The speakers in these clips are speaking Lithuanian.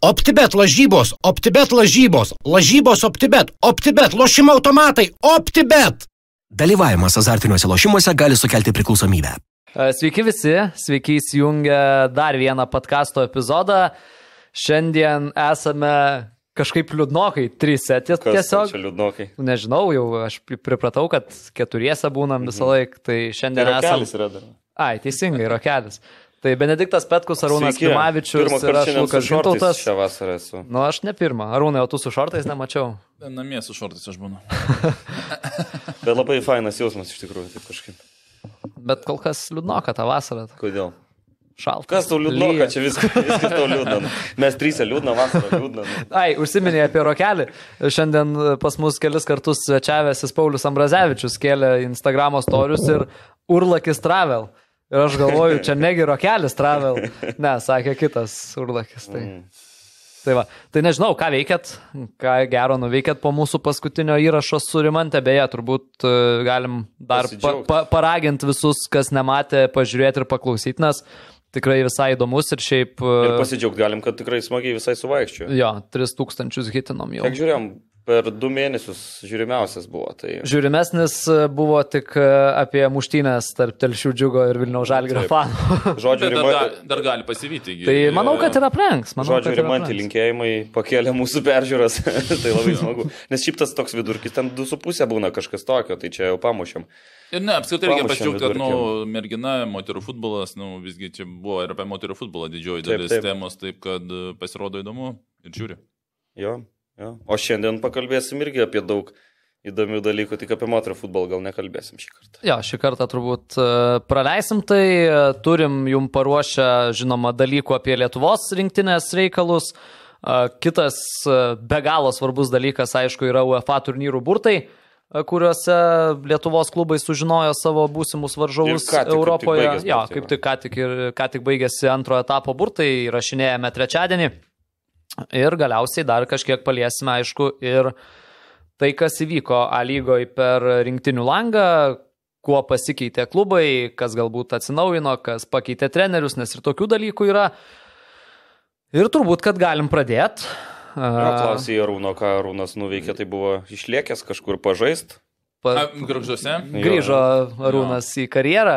OptiBet lažybos, OptiBet lošimo automatai, OptiBet. Dalyvavimas azartiniuose lošimuose gali sukelti priklausomybę. Sveiki visi, sveiki įsijungę dar vieną podcasto epizodą. Šiandien esame kažkaip liūdnokai, trise tiesiog. Kas čia liūdnokai? Nežinau, jau aš pripratau, kad keturiese būnam visą laiką, tai šiandien esame... Rokelis yra dar. Ai, teisingai, Rokelis. Tai Benediktas Petkus, Arūnas Klimavičius ir aš Lukas Žintautas. Šią vasarą esu. Nu, aš ne pirmą. Arūnai, o tu su šortais nemačiau? Namie su šortais aš būnu. Bet labai fainas jausmas iš tikrųjų, taip kažkaip. Bet kol kas liūdnoka tą vasarą. Kodėl? Šalta. Kas tau liūdnoka, čia viskas tau liūdna. Mes trysia liūdna, vasarą liūdna. Ai, užsiminė apie Rokelį. Šiandien pas mus kelis kartus svečiavęsis Paulius Ambrazevičius kėlė Instagramo storius ir Urlakis Travel. Ir aš galvoju, čia negi Rokelis Travel. Ne, sakė kitas Urlakis. Tai va. Tai nežinau, ką veikėt, ką gero nuveikėt po mūsų paskutinio įrašo su Rimante. Beje, turbūt galim dar paraginti visus, kas nematė, pažiūrėti ir paklausyti, nes tikrai visai įdomus ir šiaip... Ir pasidžiaugti galim, kad tikrai smagiai visai suvaikščiu. Jo, 3000 hitinom jau. Kiek žiūrėjom? Per 2 mėnesius žiūrimiausias buvo. Tai... Žiūrimesnis buvo tik apie muštynės tarp Telšių Džiugo ir Vilniaus Žalgirio fanų. Žodžiu, dar gali pasivyti. Tai manau, kad yra pranks. Žodžiu, Rimantį linkėjimai pakėlė mūsų peržiūras. Tai labai smagu. Nes šiaip tas toks vidurkis, ten 2,5 būna kažkas tokio, tai čia jau pamušėm. Ir ne, apskritai reikia pasidžiaugti, kad mergina, moterų futbolas, visgi čia buvo ir apie moterų futbolą didžioji dalis temos, taip kad pasirodo įdomu ir žiūri. Jo. O šiandien pakalbėsim irgi apie daug įdomių dalykų, tik apie moterų futbolą gal nekalbėsim šį kartą. Jo, šį kartą turbūt praleisim tai, turim jum paruošę, žinoma, dalykų apie Lietuvos rinktinės reikalus. Kitas be galo svarbus dalykas, aišku, yra UEFA turnyrų burtai, kuriuose Lietuvos klubai sužinojo savo būsimus varžovus Europoje. Kaip tik baigėsi antrojo etapo burtai, įrašinėjame trečiadienį. Ir galiausiai dar kažkiek paliesime, aišku, ir tai, kas įvyko A lygoje per rinktinių langą, kuo pasikeitė klubai, kas galbūt atsinaujino, kas pakeitė trenerius, nes ir tokių dalykų yra. Ir turbūt, kad galim pradėti. Klausė Arūno, ką Arūnas nuveikė, tai buvo išliekęs kažkur pažaist. Gargžduose. Grįžo Arūnas į karjerą.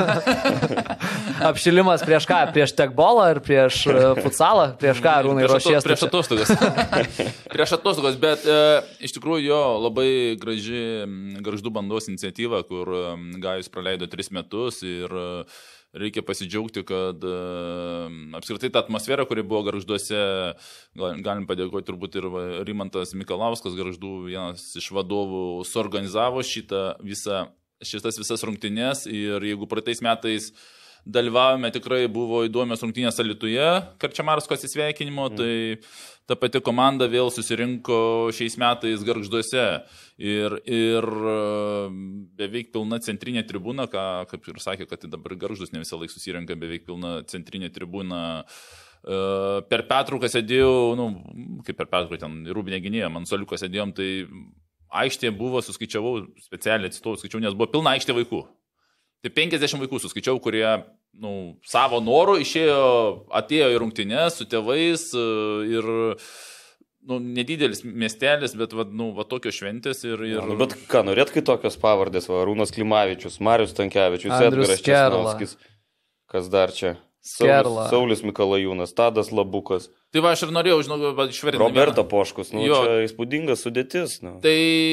Apšilimas prieš ką? Prieš tekbolą ir prieš futsalą? Prieš ką Arūnai ruošies? Prieš atostogas. Prieš atostogas, bet iš tikrųjų jo labai graži Gargždų bandos iniciatyva, kur Gajus praleido 3 metus ir reikia pasidžiaugti, kad apskritai ta atmosfera, kuri buvo Gargžduose, galim padėkoti turbūt ir Rimantas Mikalauskas, Gargždų vienas iš vadovų, suorganizavo šitas visas rungtynes ir jeigu praeitais metais dalyvavome, tikrai buvo įdomios rungtynės Alytuje, Karčemarsko atsisveikinimo, tai ta pati komanda vėl susirinko šiais metais Gargžduose ir beveik pilna centrinė tribūna, kaip ir sakė, kad dabar Gargždus ne visą laiką susirenka beveik pilna centrinė tribūna. Per pertrauką sėdėjau, kaip per pertrauką ten rūbinė gynėja, man soliuką sėdėjom, tai aikštė buvo, suskaičiavau, specialiai atstovų skaičiau, nes buvo pilna aikštė vaikų. Tai 50 vaikų suskaičiau, kurie savo norų atėjo į rungtynes su tėvais ir nedidelis miestelis, bet tokios šventės ir... Bet ką, norėt kai tokios pavardės, Arūnas Klimavičius, Marius Stankevičius, Edgaras Česnauskas, kas dar čia? Saulius Mikalajūnas, Tadas Labukas. Tai va, aš ir norėjau, išvardinti. Roberta Poškus, čia įspūdingas sudėtis. Tai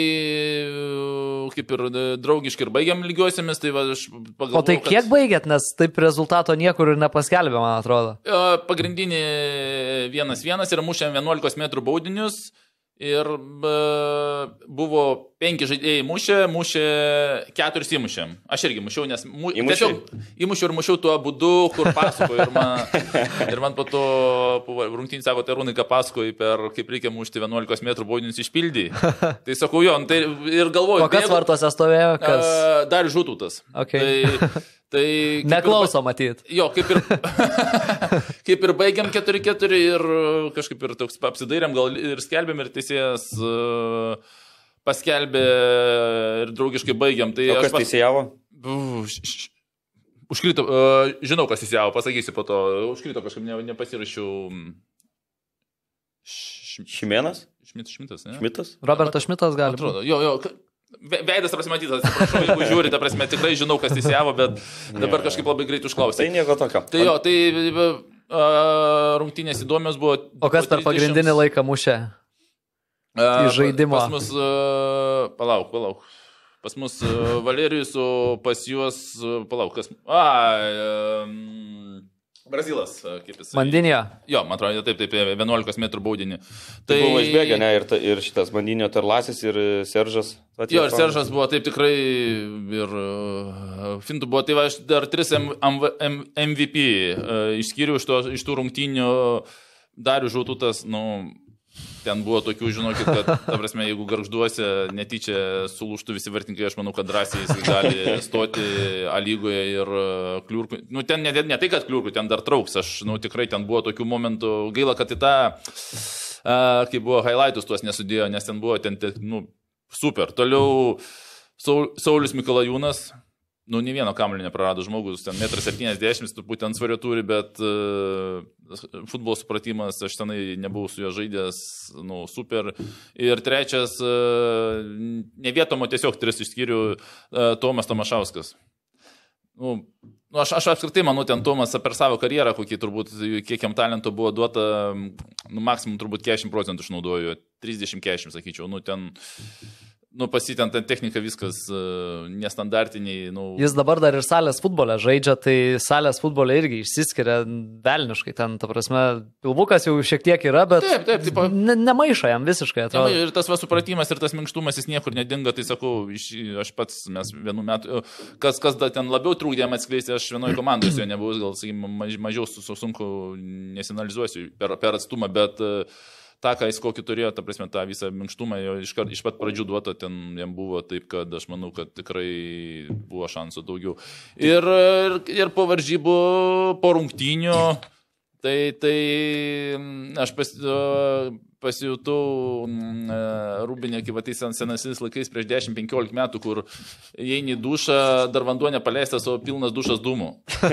kaip ir draugiškai ir baigiam lygiuosiamis, tai va, aš pagalvojau. O tai kiek baigėt, nes taip rezultato niekur ir nepaskelbė, man atrodo. Pagrindinį 1-1 ir mušėm 11 metrų baudinius. Ir buvo 5 žaidėjai mušė 4 įmušėm. Aš irgi mušiau, nes tiesiog įmušiau ir mušiau tuo būdu, kur pasako. Ir man po to rungtynį sako, tai Arūnai, ką pasakoji, kaip reikia mušti 11 metrų baudinius išpildį. Tai sakau, jo, tai ir galvoju. O kas vartose stovėjo? Dar Žutautas. Okay. Tai neklauso matyt. Jo, kaip ir baigiam 4-4 ir kažkaip ir toks apsidairėm, gal ir skelbėm, ir teisėjas paskelbė ir draugiškai baigiam. Tai o kas teisėjavo? Užkrito, žinau, kas teisėjavo, pasakysiu po to, užkrito kažkaip nepasirašiau. Šimėnas? Šmitas, ne? Šmitas? Robertas Šmitas gali. Atrodo, jo. Veidas prasimatytas, atsiprašau, jeigu žiūrite, prasme, tikrai žinau, kas teisėjavo, bet dabar kažkaip labai greit užklausė. Tai nieko tokio. Tai jo, tai rungtynės įdomios buvo. O kas per pagrindinį laiką mušė? Į žaidimą. Pas mus, palauk. Pas mus Valerijus, o pas juos, palauk, kas... Brazilas, kaip jis. Mandinio. Jo, man atrodo, taip, 11 metrų baudinį. Tai buvo išbėgę, ne, ir šitas Mandinio Terlasis ir Seržas. Jo, ir Seržas buvo taip tikrai, ir fintų buvo, tai va, aš dar 3 MVP išskyriau iš tų rungtynių, Darius Žaututas, ten buvo tokių, žinokit, kad, ta prasme, jeigu Gargžduose netyčia sulūštų visi vartininkai, aš manau, kad drąsiai jis gali stoti A lygoje ir Kliurkų. Ten ne tai, kad Kliurkų, ten dar trauks. Aš, tikrai ten buvo tokių momentų. Gaila, kad į tą, kai buvo highlightus, tuos nesudėjo, nes ten buvo, super. Toliau Saulius Mikalajūnas. Ne vieno kamuolio neprarado žmogus, ten 1,70 m, turbūt ten svario turi, bet futbolo supratimas, aš tenai nebuvau su juo žaidęs, super. Ir trečias, ne vietomo, tiesiog 3 išskyrių, Tomas Tomašauskas. Aš apskritai manau, ten Tomas per savo karjerą, kiek jam talento buvo duota, maksimum turbūt 40% išnaudojo, 30-40, sakyčiau, ten... Pasitent technika viskas nestandartiniai. Jis dabar dar ir salės futbole žaidžia, tai salės futbole irgi išsiskiria velniškai. Ten, ta prasme, pilvukas jau šiek tiek yra, bet taip. Nemaiša jam visiškai, atrodo. Ir tas supratimas ir tas minkštumas, jis niekur nedinga, tai sakau, aš pats, mes vienu metu, kas ten labiau trūkdė jam atskleisti, aš vienoje komandoje su jo nebuvau, gal, sakykime, mažiau sunku nesinalizuosiu per atstumą, bet... tą, ką jis kokį turėjo, ta prasme, tą visą minkštumą, jo iš pat pradžių duota, ten jam buvo taip, kad aš manau, kad tikrai buvo šansų daugiau. Ir po varžybų, po rungtynių, tai aš pasijutau Rūbinė, kaip tais senasis laikais prieš 10-15 metų, kur įeini į dušą, dar vanduo nepaleistas, o pilnas dušas dūmų.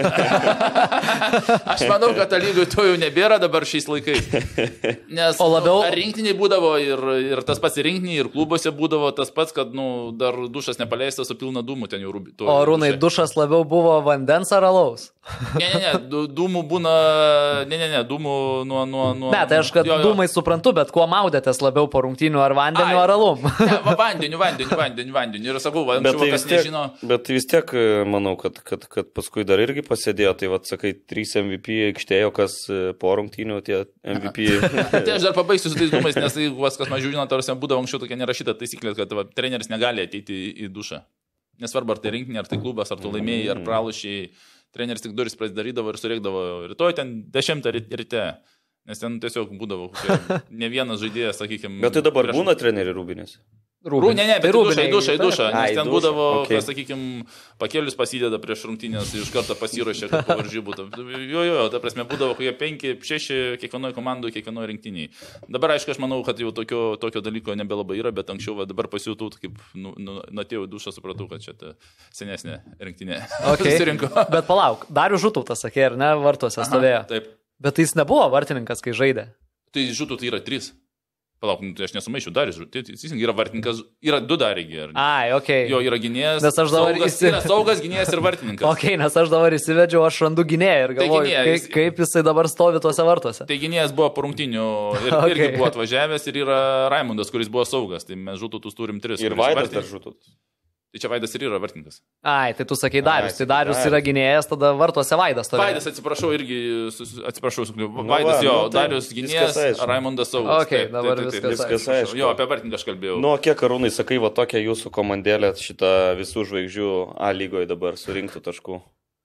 Aš manau, kad lygoj to jau nebėra dabar šiais laikais. Nes rinktiniai būdavo ir tas pats rinktiniai, ir klubuose būdavo tas pats, kad dar dušas nepaleistas, o pilna dūmų ten jau Rūbinė. O Rūnai, dušas labiau buvo vandens ar alaus? Ne, dūmų būna, dūmų nuo... Ne, tai aš, kad dūmai suprantu, bet kuo maudėtės labiau po rungtynių, ar vandeniu, ar alum? Ne, vandeniu. Ir sakau, kas nežino. Bet vis tiek, manau, kad paskui dar irgi pasėdėjo, tai sakai, 3 MVP aikštėjo, kas po rungtynių tie MVP. Tai aš dar pabaigsiu su tais dūmais, nes jeigu kas man žiūrino, tarsi būdavo anksčiau tokia nerašyta taisyklė, kad treneris negali ateiti į dušą. Nesvarbu, ar tai rinktinė, ar tai klubas, ar tu laimėjai, ar pralošiai. Treneris tik duris prasidarydavo ir surėkdavo rytoj ten 10 ryte. Nes ten tiesiog būdavo ne vienas žaidėjas, sakykime. Bet tai dabar būna treneriai Rūbinės? Ne, bet į dušą. Nes ten būdavo, sakykime, pakelius pasideda prieš rungtynės ir iš karto pasiruošė, kad po varžybų. Jo, ta prasme, būdavo kokie 5-6 kiekvienoje komandoje, kiekvienoje rinktiniai. Dabar, aišku, aš manau, kad jau tokio dalyko nebelabai yra, bet anksčiau dabar pasijutau, kaip atėjau į dušą, supratau, kad čia ta senesnė rinktinė. Bet palauk, Darius Žutautas, sakė, ar ne, vartuose stovėjo? Taip. Bet jis nebuvo vartininkas, kai žaidė. Tai Žutautas yra 3. Palauk, tai aš nesumaišiu, Darius, yra vartininkas, yra 2 Dariai. Okay. Jo, yra gynėjas, yra saugas gynėjas ir vartininkas. Nes aš dabar įsivedžiau, aš randu gynėją ir galvoju, kaip jisai dabar stovi tuose vartuose. Tai gynėjas buvo po rungtynių ir irgi buvo atvažiavęs ir yra Raimundas, kuris buvo saugas, tai mes Žutautus turim 3. Ir Vaidas dar Žutautas. Tai čia Vaidas ir yra vartininkas. Tai tu sakai Darius. Tai Darius yra gynėjas, tada vartuose Vaidas. Vaidas, atsiprašau, Vaidas jo, Darius gynėjas, Raimundas saugas. Dabar viskas aišku. Jo, apie vartininką aš kalbėjau. Kiek Arūnai, sakai, tokia jūsų komandėlė šitą visų žvaigždžių A lygoje dabar surinktų taškų?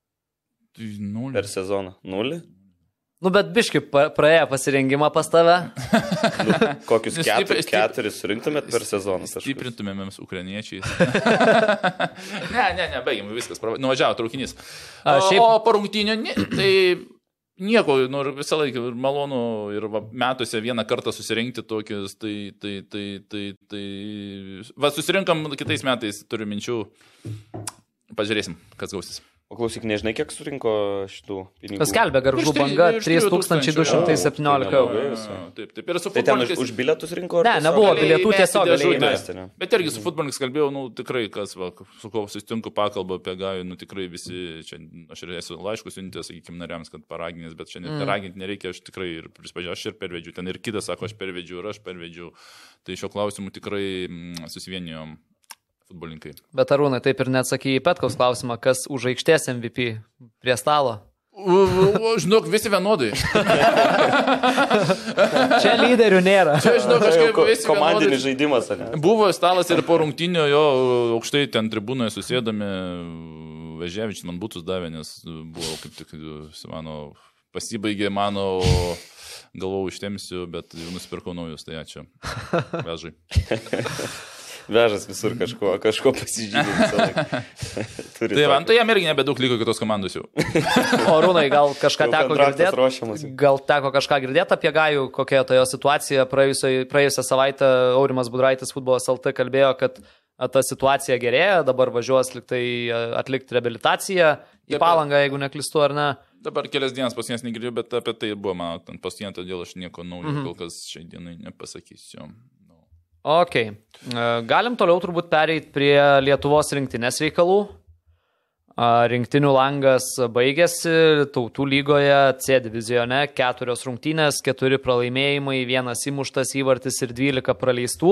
0. Per sezoną. 0? Bet biški praėjo pasirengimą pas tave. Kokius 4 surinktumėt per sezoną? Stiprintumėmės ukrainiečiais. Ne, baigim, viskas. Nuvažiavo traukinys. O po rungtynių, tai nieko, visą laiką malonu ir metuose vieną kartą susirinkti tokius, susirinkam kitais metais, turiu minčių, pažiūrėsim, kas gausis. O klausyk, nežinai, kiek surinko šitų pinigų? Paskelbė Gargždų Banga 3217 eurų. Taip. Ir su tai ten futbolininkais... už bilietus rinko? Ne, nebuvo bilietų, tiesiog galėjai įmesti. Bet irgi su futbolininkais kalbėjau, tikrai, kas, su kuo susitinku pakalbą apie Gajų, tikrai visi, čia aš ir esu laiškus siuntęs, sakykime, nariams, kad paraginės, bet šiandien paraginti nereikia, aš tikrai ir prispažiu, aš ir pervedžiu, ten ir kitas sako, aš pervedžiu ir aš pervedžiu. Tai šio klausimu tikrai susivienijom futbolininkai. Bet Arūnai, taip ir neatsakė į Petkaus klausimą, kas už aikštės MVP prie stalo. Žinok, visi vienodai. Čia lyderių nėra. Čia, žinok, kažkaip visi komandinis žaidimas, ne? Buvo stalas ir po rungtynio jo aukštai ten tribūnoje susėdami, Veževičius man būtus davė, nes buvo kaip tik, mano, pasibaigė mano, galvau ištemsiu, bet jau nusipirkau naujus, tai ačiū. Vežai. Vežas visur kažko pasižymė. Tai man, tai jam irgi nebedaug liko kitos komandos jau. O Rūnai, gal kažką teko girdėti? Gal teko kažką girdėti apie Gajų, kokia to jo situacija? Praėjusią savaitę Aurimas Budraitis Futbolas LT kalbėjo, kad ta situacija gerėja, dabar važiuos liktai atlikti reabilitaciją į Palangą, jeigu neklystu, ar ne? Dabar kelias dienas pasienis negirdėjau, bet apie tai buvo mano pasienis, todėl aš nieko naujo kol kas šiai dienai nepasakysiu. Ok, galim toliau turbūt pereiti prie Lietuvos rinktinės reikalų. Rinktinių langas baigėsi, Tautų lygoje C divizione 4 rungtynės, 4 pralaimėjimai, 1 įmuštas įvartis ir 12 praleistų.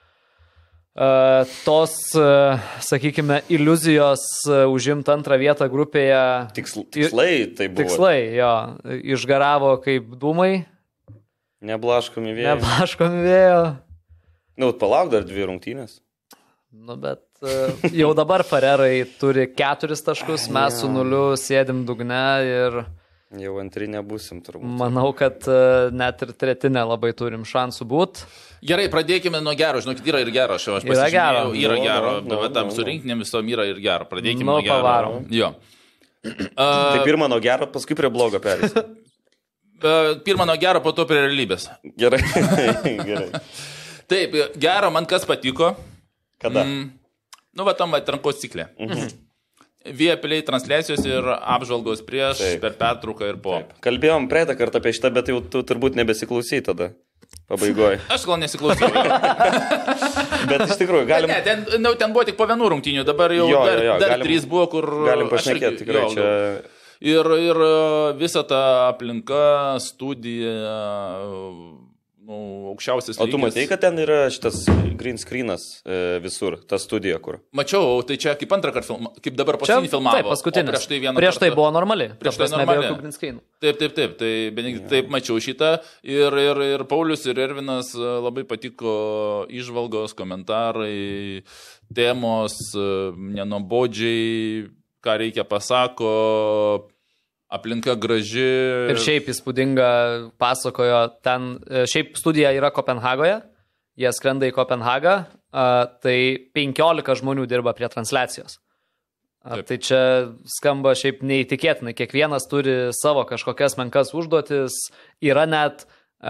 Tos, sakykime, iliuzijos užimti antrą vietą grupėje. Tikslai tai buvo. Tikslai, jo, išgaravo kaip dūmai. Neblaškomi vėjo. Neblaškomi vėjo. Palauk dar 2 rungtynės. Bet jau dabar Farerai turi 4 taškus, mes su 0 sėdim dugne ir... Jau antri nebūsim turbūt. Manau, kad net ir tretinė labai turim šansų būt. Gerai, pradėkime nuo gero, žinokit, yra ir gero. Yra gero. Yra gero, bet tam surinktinėm visom yra ir gero. Pradėkime nuo gero. Pavarom. Jo. Tai pirmą nuo gero, paskui prie blogo perės. Pirmą nuo gero, po to prie realybės. Gerai, gerai. Taip, gero, man kas patiko. Kada? Tam atrankos ciklė. Vieplay transliacijos ir apžvalgos prieš, per pertrauką ir po. Taip. Kalbėjom praeitą kartą apie šitą, bet jau tu turbūt nebesiklausai tada. Pabaigoje. Aš gal nesiklausau. Bet iš tikrųjų galim... Ne, ten buvo tik po 1 rungtynių, dabar jau dar 3 buvo, kur... Galim pašnekėti, tikrai čia... Ir visa ta aplinka, studija... aukščiausias lygis. O tu matai, kad ten yra šitas green screenas visur, ta studija, kur? Mačiau, tai čia kaip antrą kartą, kaip dabar paskutinį filmavo. Taip, paskutinis. Prieš tai buvo normali. Prieš tai normali. Taip, tai taip mačiau šitą. Ir Paulius, ir Ervinas labai patiko įžvalgos, komentarai, temos, nenobodžiai, ką reikia pasako. Aplinka graži. Ir šiaip įspūdinga pasakojo, ten šiaip studija yra Kopenhagoje, jie skrenda į Kopenhagą, tai 15 žmonių dirba prie transliacijos. Tai čia skamba šiaip neįtikėtinai, kiekvienas turi savo kažkokias menkas užduotis, yra net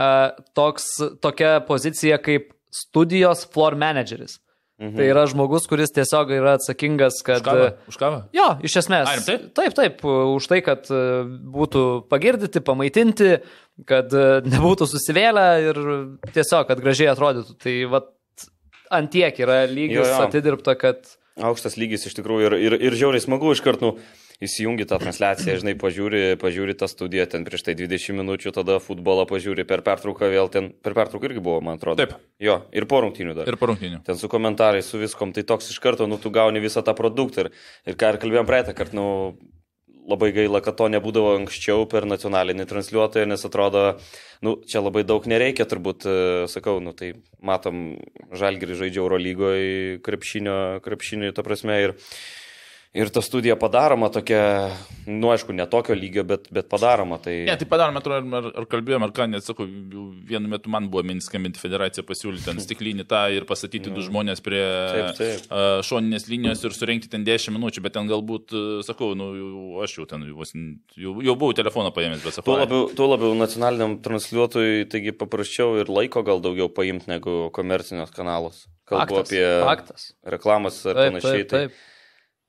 tokia pozicija kaip studijos floor manageris. Tai yra žmogus, kuris tiesiog yra atsakingas, kad... Už kavą? Jo, iš esmės. Taip, už tai, kad būtų pagirdyti, pamaitinti, kad nebūtų susivėlę ir tiesiog, kad gražiai atrodytų. Tai ant tiek yra lygis atidirbta, kad... Aukštas lygis iš tikrųjų ir žiauriai smagu iškart, įsijungi tą transliaciją, žinai, pažiūri tą studiją, ten prieš tai 20 minučių, tada futbolą pažiūri, per pertrauką vėl ten, per pertrauką irgi buvo, man atrodo. Taip. Jo, ir po rungtynių dar. Ir po rungtynių. Ten su komentarais, su viskom, tai toks iš karto, tu gauni visą tą produktą ir ką ir kalbėjom praeitą kartą, labai gaila, kad to nebūdavo anksčiau per nacionalinį transliuotoją, nes atrodo, čia labai daug nereikia, turbūt, sakau, tai matom, Žalgiris žaidžia Eurolygoje krepšinio, ta prasme, ir ta studija padaroma tokia, aišku, ne tokio lygio, bet padaroma. Tai... Ne, tai padaroma, ar kalbėjom, ar ką, net sakau, vienu metu man buvo mintis skambinti federaciją, pasiūlyti ten stiklinį tą ir pastatyti 2 žmonės prie šoninės linijos ir surenkti ten 10 minučių, bet ten galbūt, sakau, aš jau ten jau buvau telefoną paėmęs, bet sakau. Tuo labiau nacionaliniam transliuotojui, taigi paprasčiau ir laiko gal daugiau paimti negu komercinės kanalus. Kalbu apie reklamas ar panašiai. Taip.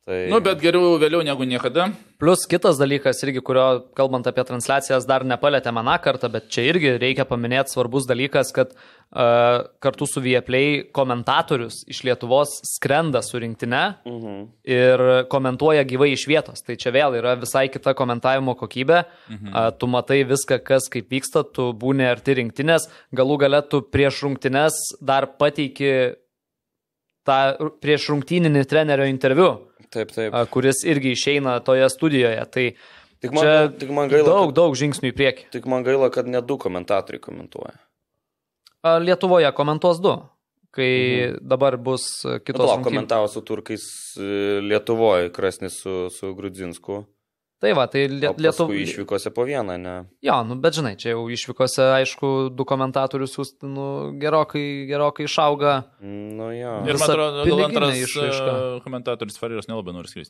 Tai... Nu, bet geriau vėliau negu niekada. Plus kitas dalykas irgi, kurio, kalbant apie transliacijas, dar nepalėtėme aną kartą, bet čia irgi reikia paminėti svarbus dalykas, kad kartu su Viaplay komentatorius iš Lietuvos skrenda su rinktine ir komentuoja gyvai iš vietos. Tai čia vėl yra visai kita komentavimo kokybė. Tu matai viską, kas kaip vyksta, tu būni arti rinktinės, galų gale tu prieš rungtynes dar pateiki tą prieš rungtyninį trenerio interviu. Taip. Kuris irgi išeina toje studijoje. Tai tik man gaila, daug žingsnių į priekį. Tik man gaila, kad ne 2 komentatoriai komentuoja. Lietuvoje komentuos 2, kai dabar bus kitos rungtynės. Komentavo su turkais Lietuvoje, Krasnis su Grudzinsku. Tai va, tai Paskui išvykose po vieną, ne? Jo, bet žinai, čia jau išvykose, aišku, 2 komentatorius gerokai išauga. Nu jo. Ir man atrodo, gal antras komentatorius Fariras nelabai nori skristi.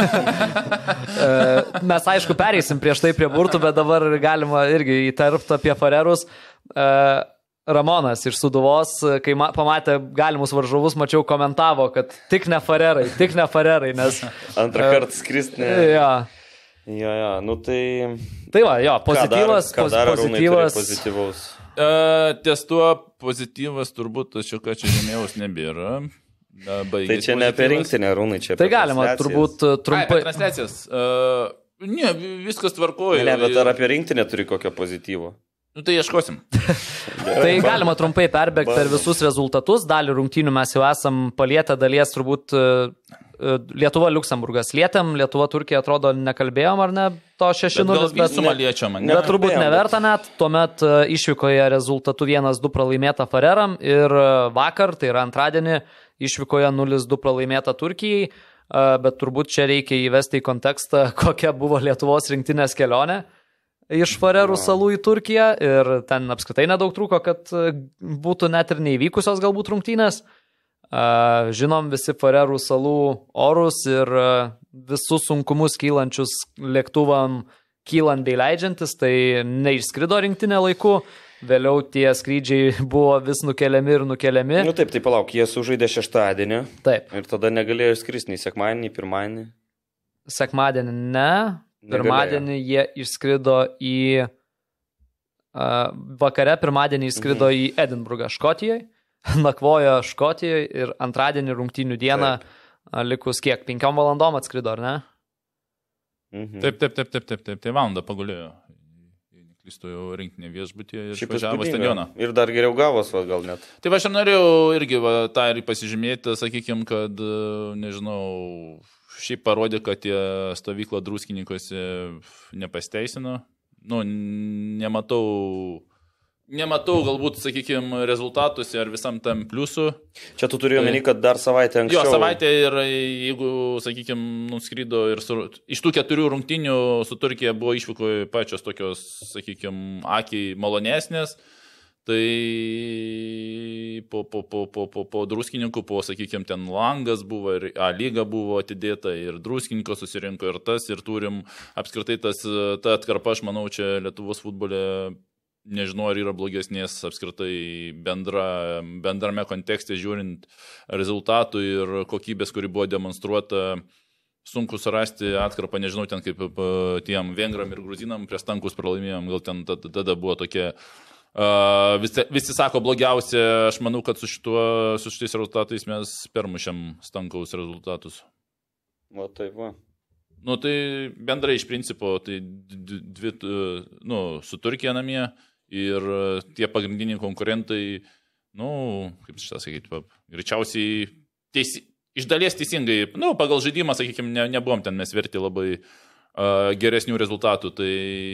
Mes, aišku, pereisim prieš tai prie burtų, bet dabar galima irgi įterpti apie Farerus. Ramonas iš Sūduvos, kai pamatė galimus varžovus, mačiau, komentavo, kad tik ne Farerai, nes... Antrą kartą skristi, ne? Jo. Jo, nu tai... Tai va, jo, pozityvas. Pozityvaus. Ties tuo pozityvas turbūt, aš jau ką čia žemėjaus nebėra. Tai čia ne apie rinktinę, Rūnai, čia apie tai galima turbūt trumpai... Apie transliacijas. Ne, viskas tvarkoja. Ne, bet ar apie rinktinę turi kokio pozityvo? Nu tai ieškosim. Tai galima trumpai perbėgti per visus rezultatus. Dalį rungtynių mes jau esam palietę, dalies turbūt Lietuva Liuksemburgas lietėm, Lietuva Turkija atrodo nekalbėjom, ar ne, to 6-0, bet turbūt neverta net. Tuomet išvykoje rezultatu 1-2 pralaimėta Fareram ir vakar, tai yra antradienį, išvykoje 0-2 pralaimėta Turkijai, bet turbūt čia reikia įvesti į kontekstą, kokia buvo Lietuvos rinktinės kelionė iš Farerų salų į Turkiją ir ten apskritai nedaug trūko, kad būtų net ir neįvykusios galbūt rungtynės. Žinom visi Farerų salų orus ir visus sunkumus kylančius lėktuvam kylant bei leidžiantis, tai neišskrido rinktinė laiku, vėliau tie skrydžiai buvo vis nukeliami. Nu taip, tai palauk, jie sužaidė šeštadienį. Taip. Ir tada negalėjo išskristi nei sekmadienį, nei pirmadienį. Sekmadienį ne, pirmadienį jie išskrido į vakare, pirmadienį išskrido į Edinburgą, Škotijoje. Nakvojo Škotijoje ir antradienį rungtynių dieną likus kiek, 5 valandom atskrido, ar ne? Taip, tai valandą pagulėjo. Neklystu rinktinė viešbutyje ir išvažiavo stadioną. Ir dar geriau gavos, gal net. Tai aš norėjau irgi tą ir pasižymėti, sakykime, kad, nežinau, šiaip parodė, kad tie stovykla druskininkose nepasteisino. Nu, Nematau galbūt, sakykime, rezultatuose ar visam tam pliusų. Čia tu turėjai omeny, kad dar savaitę anksčiau. Jo, savaitę ir jeigu, sakykime, nuskrido ir iš tų 4 rungtynių su Turkija buvo išvykoje pačios tokios, sakykime, akiai malonesnės, tai po druskininkų, sakykime, ten Langas buvo ir A-lyga buvo atidėta ir druskininko susirinko ir tas ir turim apskritai ta atkarpa, aš manau, čia Lietuvos futbole nežinau, ar yra blogesnės apskritai bendrame kontekste žiūrint rezultatų ir kokybės, kuri buvo demonstruota. Sunku surasti atkarpą, nežinau, ten kaip tiem vengram ir gruzinam prie Stankus pralaimėjom, gal ten tada buvo tokie, visi sako blogiausia, aš manau, kad su šitais rezultatais mes permušėm Stankaus rezultatus. O taip, va. Nu, tai bendrai iš principo, tai su Turkija namie ir tie pagrindiniai konkurentai, kaip šitą sakyti, greičiausiai iš dalies teisingai, pagal žaidimą, sakykime, nebuvom ten mes verti labai geresnių rezultatų, tai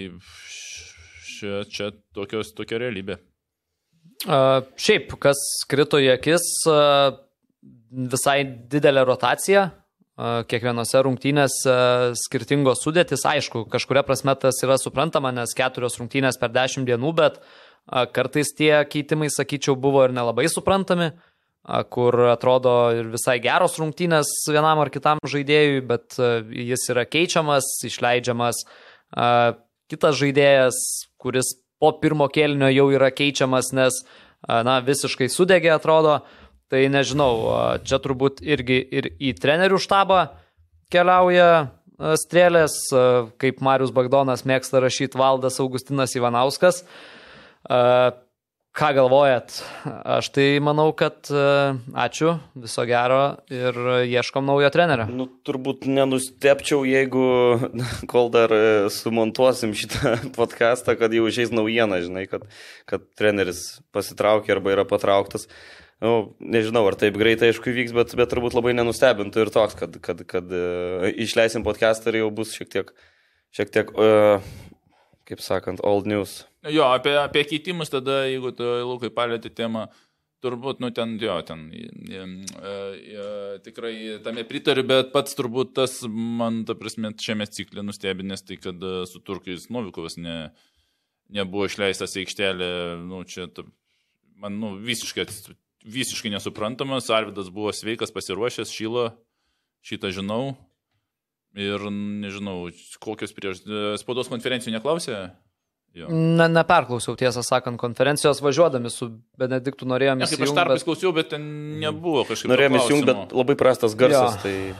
čia tokia realybė. Šiaip, kas krito į akis, visai didelė rotacija. Kiekvienose rungtynėse skirtingos sudėtis, aišku, kažkuria prasme tas yra suprantama, nes 4 rungtynės per 10 dienų, bet kartais tie keitimai, sakyčiau, buvo ir nelabai suprantami, kur atrodo ir visai geros rungtynės vienam ar kitam žaidėjui, bet jis yra keičiamas, išleidžiamas kitas žaidėjas, kuris po pirmo kėlinio jau yra keičiamas, nes visiškai sudegė atrodo. Tai nežinau, čia turbūt irgi ir į trenerių štabą keliauja strėlės, kaip Marius Bagdonas mėgsta rašyti Valdas Augustinas Ivanauskas. Ką galvojat? Aš tai manau, kad ačiū, viso gero ir ieškom naujo trenerio. Nu, turbūt nenustepčiau, jeigu kol dar sumontuosim šitą podcastą, kad jau išeis naujiena, žinai, kad treneris pasitraukė arba yra patrauktas. Nu, nežinau, ar taip greitai, aišku, vyks, bet turbūt labai nenustebintų ir toks, kad išleisim podcastą ir jau bus šiek tiek kaip sakant, old news. Jo, apie keitimus tada, jeigu tu, Lukai, palėti temą, turbūt, tikrai tame pritariu, bet pats turbūt tas man, ta prasme, šiame cikle nustebinės, tai kad su Turkijais Novikovas nebuvo išleistas į aikštelę, čia man visiškai nesuprantamas, Arvydas buvo sveikas, pasiruošęs, šilo, šitą žinau. Ir nežinau, kokios spaudos konferencijų neklausė? Neperklausiau, tiesą sakant, konferencijos važiuodami su Benediktu norėjom įsijungti. Aš tarpais klausiau, bet ten nebuvo kažkaip norėjom įsijungti, bet labai prastas garsas.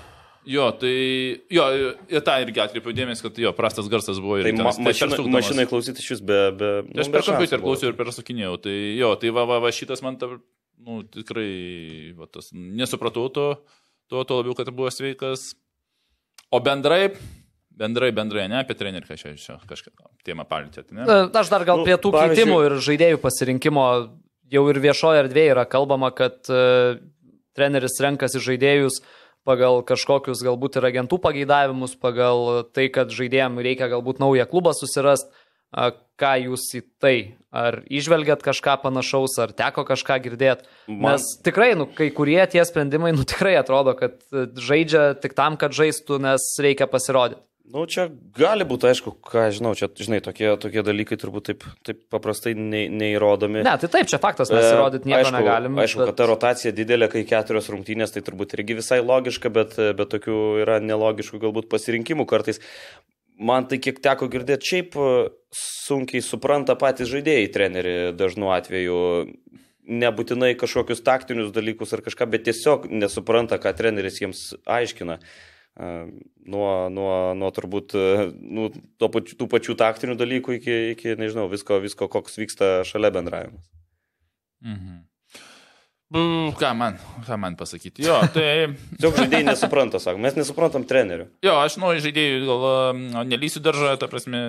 Tai irgi atkreipiau dėmesį, kad prastas garsas buvo. Tai mašinai klausyti šis be aš per kompiuterį klausiau ir persukinėjau. Tai šitas man tikrai nesupratau to labiau, kad buvo sveikas. O bendrai, ne apie trenerį kažką temą palėtėt, ne? Aš dar gal prie tų keitimų ir žaidėjų pasirinkimo jau ir viešoje erdvėje yra kalbama, kad treneris renkasi žaidėjus pagal kažkokius galbūt ir agentų pageidavimus, pagal tai, kad žaidėjams reikia galbūt naują klubą susirasti. Ką jūs į tai? Ar išvelgiat kažką panašaus, ar teko kažką girdėti? Nes tikrai, kai kurie tie sprendimai, tikrai atrodo, kad žaidžia tik tam, kad žaistų, nes reikia pasirodyti. Čia gali būti, aišku, ką žinau, čia, žinai, tokie dalykai turbūt taip paprastai neįrodomi. Ne, tai taip, čia faktas, mes įrodyti nieko negalim. Aišku, kad ta rotacija didelė, kai 4 rungtynės, tai turbūt irgi visai logiška, bet tokių yra nelogiškų galbūt pasirinkimų kartais. Man tai kiek teko girdėti, šiaip sunkiai supranta patys žaidėjai trenerių dažnu atveju, nebūtinai kažkokius taktinius dalykus ar kažką, bet tiesiog nesupranta, ką treneris jiems aiškina. Nuo turbūt tų pačių taktinių dalykų iki nežinau, visko, koks vyksta šalia bendravimas. Mhm. Ką man pasakyti? Jo, tai... Tiesiog žaidėjai nesupranta, sako, mes nesuprantam trenerių. Jo, aš žaidėjų gal nelysiu daržą, ta prasme,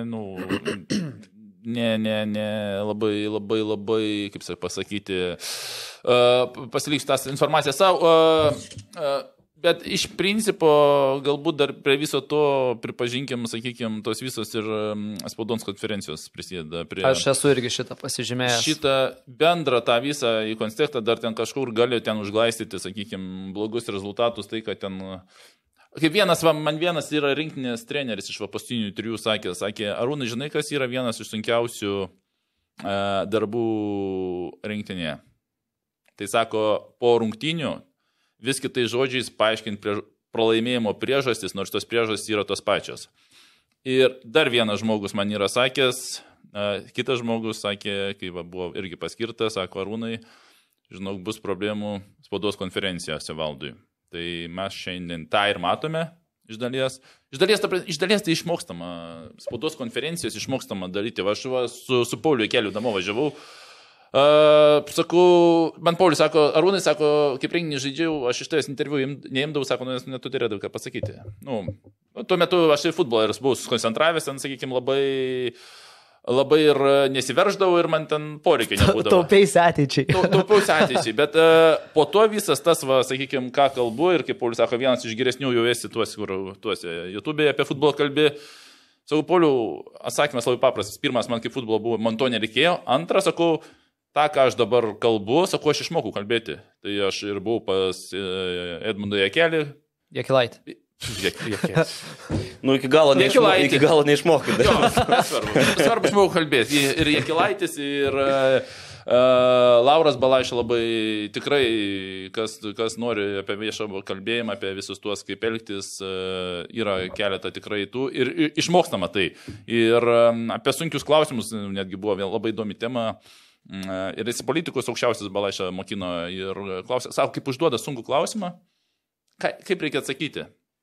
labai, kaip pasakyti, pasiliksiu tas informaciją savo, bet iš principo galbūt dar prie viso to pripažinkim, sakykim, tos visos ir spaudos konferencijos prisideda. Aš esu irgi šitą pasižymėjęs. Šitą bendrą tą visą į kontekstą dar ten kažkur gali ten užglaistyti, sakykim, blogus rezultatus, tai kad ten... Kaip man vienas yra rinktinės treneris iš paskutinių 3 sakė, Arūnai, žinai, kas yra vienas iš sunkiausių darbų rinktinėje? Tai sako, po rungtynių vis kitais žodžiais paaiškinti pralaimėjimo priežastis, nors tos priežastys yra tos pačios. Ir dar vienas žmogus man yra sakęs, kitas žmogus sakė, kai buvo irgi paskirtas, sako, Arūnai, žinok, bus problemų spaudos konferencijose Valdui. Tai mes šiandien tą ir matome iš dalies. Iš dalies tai išmokstama, spaudos konferencijos išmokstama daryti. Aš su Pauliu Keliu namo važiavau. Sakau, man Paulius sako, Arūnai sako, kaip renginį žaidžiau, aš iš tavęs interviu neimdavau, sako, nes netu turėdavau ką pasakyti. Tuo metu aš ir futbolą buvau sukoncentravęs, ten, sakykim, labai ir nesiverždavau ir man ten poreikiai nebūdavo. Taupiausi ateičiai. Bet po to visas tas, sakykim, ką kalbu ir kaip Paulius sako, vienas iš geresnių jau esi tuose YouTube'e apie futbolą kalbė. Sakau, Pauliu, atsakymas labai paprastas. Pirmas, man kaip futbolo buvo, man to nereikėjo. Antras, sakau, tą, ką aš dabar kalbu, sakau, aš išmokau kalbėti. Tai aš ir buvau pas Edmundą Jakelį. Jakilaitį. Iki galo neišmokai. Svarbu išmokau kalbėti. Ir Jakilaitis, ir Lauras Balaiša labai tikrai, kas nori apie viešą kalbėjimą, apie visus tuos, kaip elgtis, yra keletą tikrai tų. Ir išmokstama tai. Ir apie sunkius klausimus netgi buvo labai įdomi tema. Ir esi politikus aukščiausias Balaiša mokino ir klausė, sako, kaip užduoda sunkų klausimą, kaip reikia atsakyti.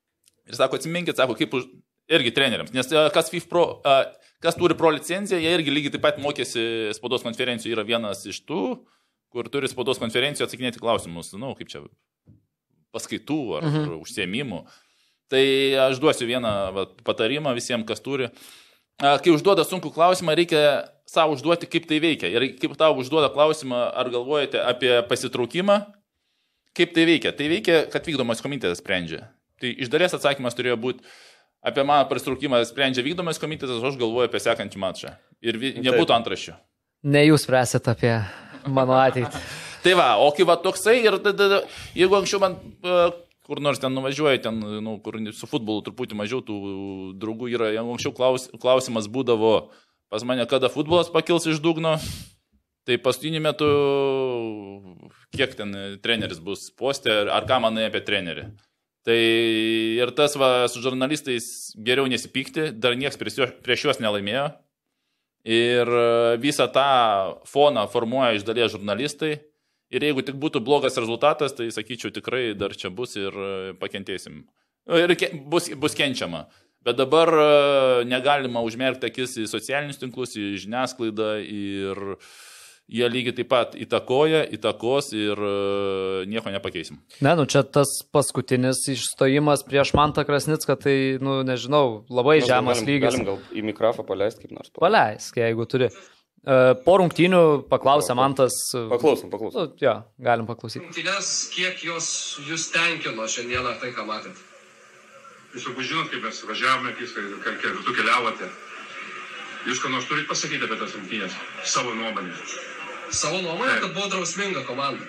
Ir sako, atsiminkit, sako, kaip irgi treneriams. Nes kas FIFA Pro, kas turi pro licenciją, jie irgi lygiai taip pat mokėsi spaudos konferencijų. Yra vienas iš tų, kur turi spaudos konferencijų atsakinėti klausimus, kaip čia paskaitų ar užsiėmimų. Tai aš duosiu vieną patarimą visiems, kas turi. Kai užduoda sunkų klausimą, reikia savo užduoti, kaip tai veikia. Ir kaip tau užduoda klausimą, ar galvojate apie pasitraukimą, kaip tai veikia. Tai veikia, kad vykdomas komitetas sprendžia. Tai iš dalies atsakymas turėjo būti, apie mano pasitraukimą sprendžia vykdomas komitetas, aš galvoju apie sekantį mačą. Ir nebūtų antraščių. Ne jūs spręsit apie mano ateitį. Tai va, o kai va toksai ir jeigu anksčiau man kur nors ten nuvažiuoja, ten, kur su futbolu truputį mažiau tų draugų yra, jeigu anksčiau klausimas būdavo pas mane, kada futbolas pakils iš dugno, tai paskutinį metu kiek ten treneris bus postė, ar ką manai apie trenerį. Tai ir tas va, su žurnalistais geriau nesipykti, dar nieks prieš juos nelaimėjo. Ir visą tą foną formuoja iš dalies žurnalistai. Ir jeigu tik būtų blogas rezultatas, tai sakyčiau, tikrai dar čia bus ir pakentėsim. Ir bus kenčiama. Bet dabar negalima užmerkti akis į socialinius tinklus, į žiniasklaidą ir jie lygiai taip pat įtakos ir nieko nepakeisim. Ne, čia tas paskutinis išstojimas prieš Mantą Krasnicką, tai, nežinau, labai žemas lygis. Galim gal į mikrofą paleisti kaip nors. Paleisk, jeigu turi. Po rungtynių paklausė Mantas. Paklausom. Jo, galim paklausyti. Rungtynės, kiek jūs tenkino šiandieną tai, ką matėt? Jūs jau žinot, kaip mes važiavome, kiek tu keliavote. Jūs ką nors turit pasakyti apie tas rungtynės? Savo nuomonę. Savo nuomonę, kad buvo drausminga komanda.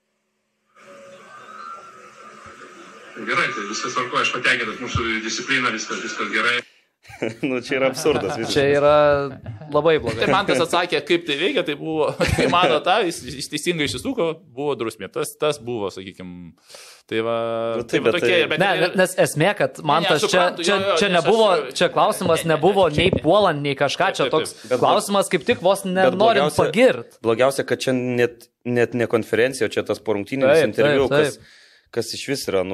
Gerai, tai viskas tvarko, aš patenkintas mūsų discipliną, viskas gerai. Čia yra absurdas. Čia yra labai blogai. Tai man tas atsakė, kaip tai veikia, tai buvo, kai mano jis teisingai išsisuko, buvo drausmė. Tas buvo, sakykime, tai va, tokie. Nes esmė, kad man tas čia nebuvo, čia klausimas nebuvo nei puolant, nei kažką, čia toks klausimas kaip tik vos nenorint pagirt. Blogiausia, kad čia net ne konferencija, čia tas porungtyninis interviu, kas iš vis yra,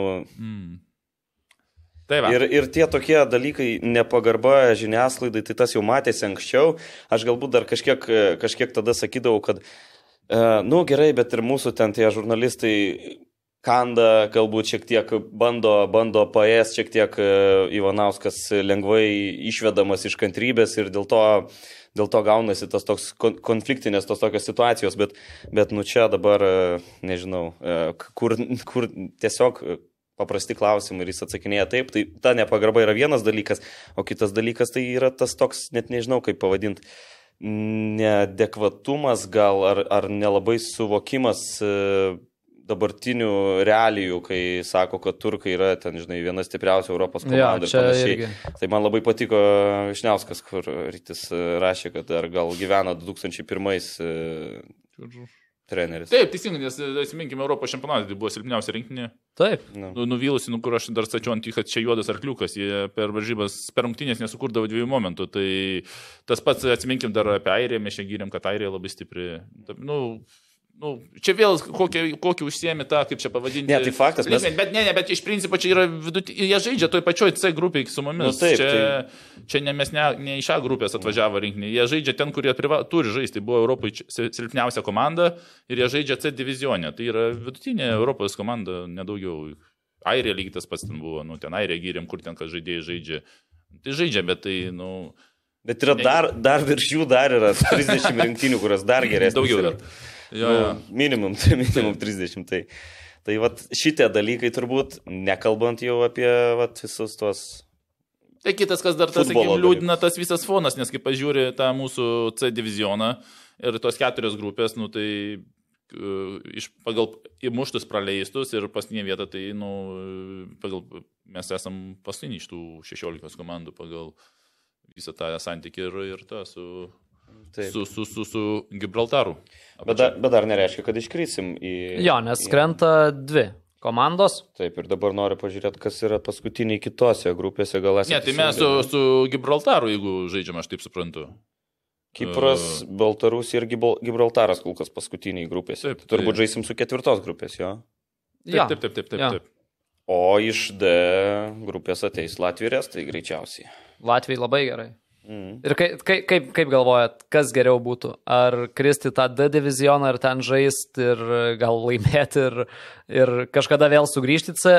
Ir tie tokie dalykai, nepagarba žiniasklaidai, tai tas jau matėsi anksčiau. Aš galbūt dar kažkiek tada sakydavau, kad, gerai, bet ir mūsų ten tie žurnalistai kanda, galbūt šiek tiek bando paės, šiek tiek Ivanauskas lengvai išvedamas iš kantrybės ir dėl to gaunasi tas toks konfliktinės tos tokios situacijos, bet čia dabar, nežinau, kur tiesiog paprasti klausimai ir jis atsakinėja taip, tai ta nepagarba yra vienas dalykas, o kitas dalykas tai yra tas toks, net nežinau kaip pavadinti, neadekvatumas gal ar nelabai suvokimas dabartinių realijų, kai sako, kad turkai yra ten, viena stipriausia Europos komanda ir panašiai. Tai man labai patiko Vyšniauskas, kur rytis rašė, kad dar gal gyvena 2001 treneris. Taip, teisingai, nes atsiminkime Europos čempionatą, tai buvo silpniausia rinktinė. Taip. Nuvylusi, kur aš dar stačiau ant jį, kad čia juodas arkliukas, jie per varžybas, per rungtynės nesukurdavo 2 momentų. Tai tas pats atsiminkim dar apie Airiją, mes čia gyrėm, kad Airija labai stipri. Čia vėl kokį užsiemi tą, kaip čia pavadinti. Ne, tai faktas. Bet iš principo čia yra jie žaidžia toj pačioj C grupiai su mumis. Čia mes ne iš A grupės atvažiavo rinkinį. Jie žaidžia ten, kur jie turi žaisti. Tai buvo Europoje silpniausia komanda ir jie žaidžia C divizionė. Tai yra vidutinė Europos komanda, nedaugiau. Airija lygiai tas pats ten buvo. Ten Airija gyrėm, kur ten, kad žaidėjai žaidžia. Tai žaidžia, bet tai, Bet yra dar virš jų dar yra 30 rinktinių, kurios dar geresnės. Daugiau dar. Minimum 30. Tai šitie dalykai turbūt, nekalbant jau apie visus tos... Tai kitas, kas dar tas, liūdina tas visas fonas, nes kai pažiūri tą mūsų C divizioną ir tos 4 grupės, tai pagal įmuštus praleistus ir paskutinė vieta, tai mes esam paskutiniai iš tų 16 komandų pagal visą tą santykį ir tą su Gibraltaru. Bet dar nereiškia, kad iškrisim į... Jo, nes krenta 2 komandos. Taip, ir dabar noriu pažiūrėti, kas yra paskutiniai kitose grupėse. Ne, tai mes su Gibraltaru, jeigu žaidžiame, aš taip suprantu. Kipras, Baltarusija ir Gibraltaras kol kas paskutiniai grupėse. Turbūt žaisim su 4 grupės, jo? Taip. O iš D grupės ateis Latvija ir Estai greičiausiai. Latvijai labai gerai. Ir kaip galvojat, kas geriau būtų? Ar kristi tą D divizioną ir ten žaisti ir gal laimėti ir kažkada vėl sugrįžti C,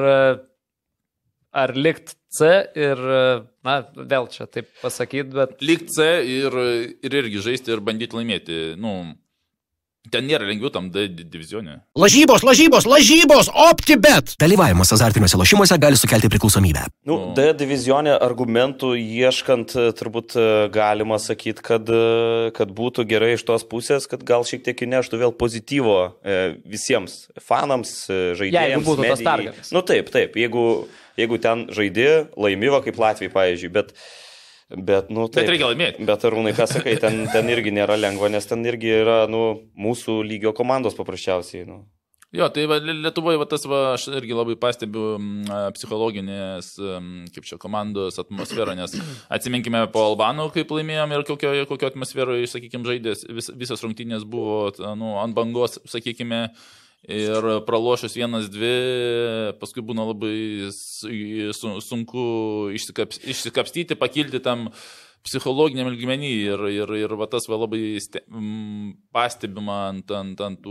ar likt C ir, na, vėl čia taip pasakyti, bet... Likt C ir irgi žaisti ir bandyti laimėti, ten nėra lengviau tam D divizionė. Lažybos, OptiBet. Dalyvavimas azartiniuose lošimuose gali sukelti priklausomybę. D divizionė argumentų ieškant, turbūt galima sakyti, kad būtų gerai iš tos pusės, kad gal šiek tiek įneštų vėl pozityvo visiems fanams, žaidėjams. Jeigu būtų tas pergalės. Taip, jeigu ten žaidė, laimėjo kaip Latvijai, pavyzdžiui, bet reikia laimėti. Bet Arūnai, ką sakai, ten irgi nėra lengva, nes ten irgi yra, mūsų lygio komandos paprasčiausiai, Jo, tai Lietuvoje aš irgi labai pastebiu psichologinės, kaip čia, komandos atmosferą, nes atsiminkime po Albanų, kaip laimėjom ir kokio atmosferoje, sakykime, žaidės, visas rungtynės buvo ant bangos, sakykime, ir pralošus 1-2, paskui būna labai sunku išsikapstyti, pakilti tam psichologiniam lygmenį ir tas labai pastebima ant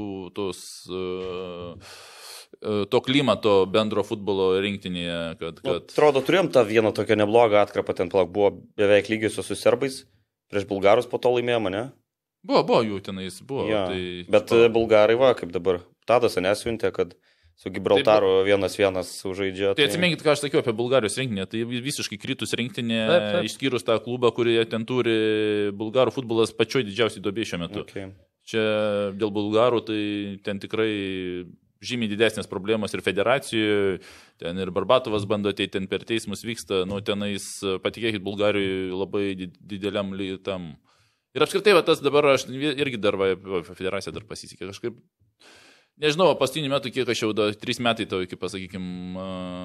to klimato bendro futbolo rinktinėje. Atrodo, turėjom tą vieną tokią neblogą atkarpą, ten buvo beveik lygiosios su serbais, prieš bulgarus po to laimėjome, ne? Buvo jų tenais, buvo. Ja, bet bulgarai kaip dabar Tadas nesvintė, kad su Gibraltaru 1-1 sužaidžia. Tai atsiminkit, ką aš sakiau apie Bulgarijos rinktinę, tai visiškai kritus rinktinė, išskyrus tą klubą, kurį ten turi bulgarų futbolas pačioj didžiausiai duobė šiuo metu. Okay. Čia dėl bulgarų, tai ten tikrai žymiai didesnės problemos ir federacijoje, ten ir Barbatovas bando ateiti, ten per teismus vyksta, tenais, patikėkit, Bulgarijoje labai dideliam tam. Ir apskritai, tas dabar aš irgi dar federacija dar pasisikė kažkaip. Nežinau, paskutinį metų, kiek aš jau 3 metai to iki, pasakykime,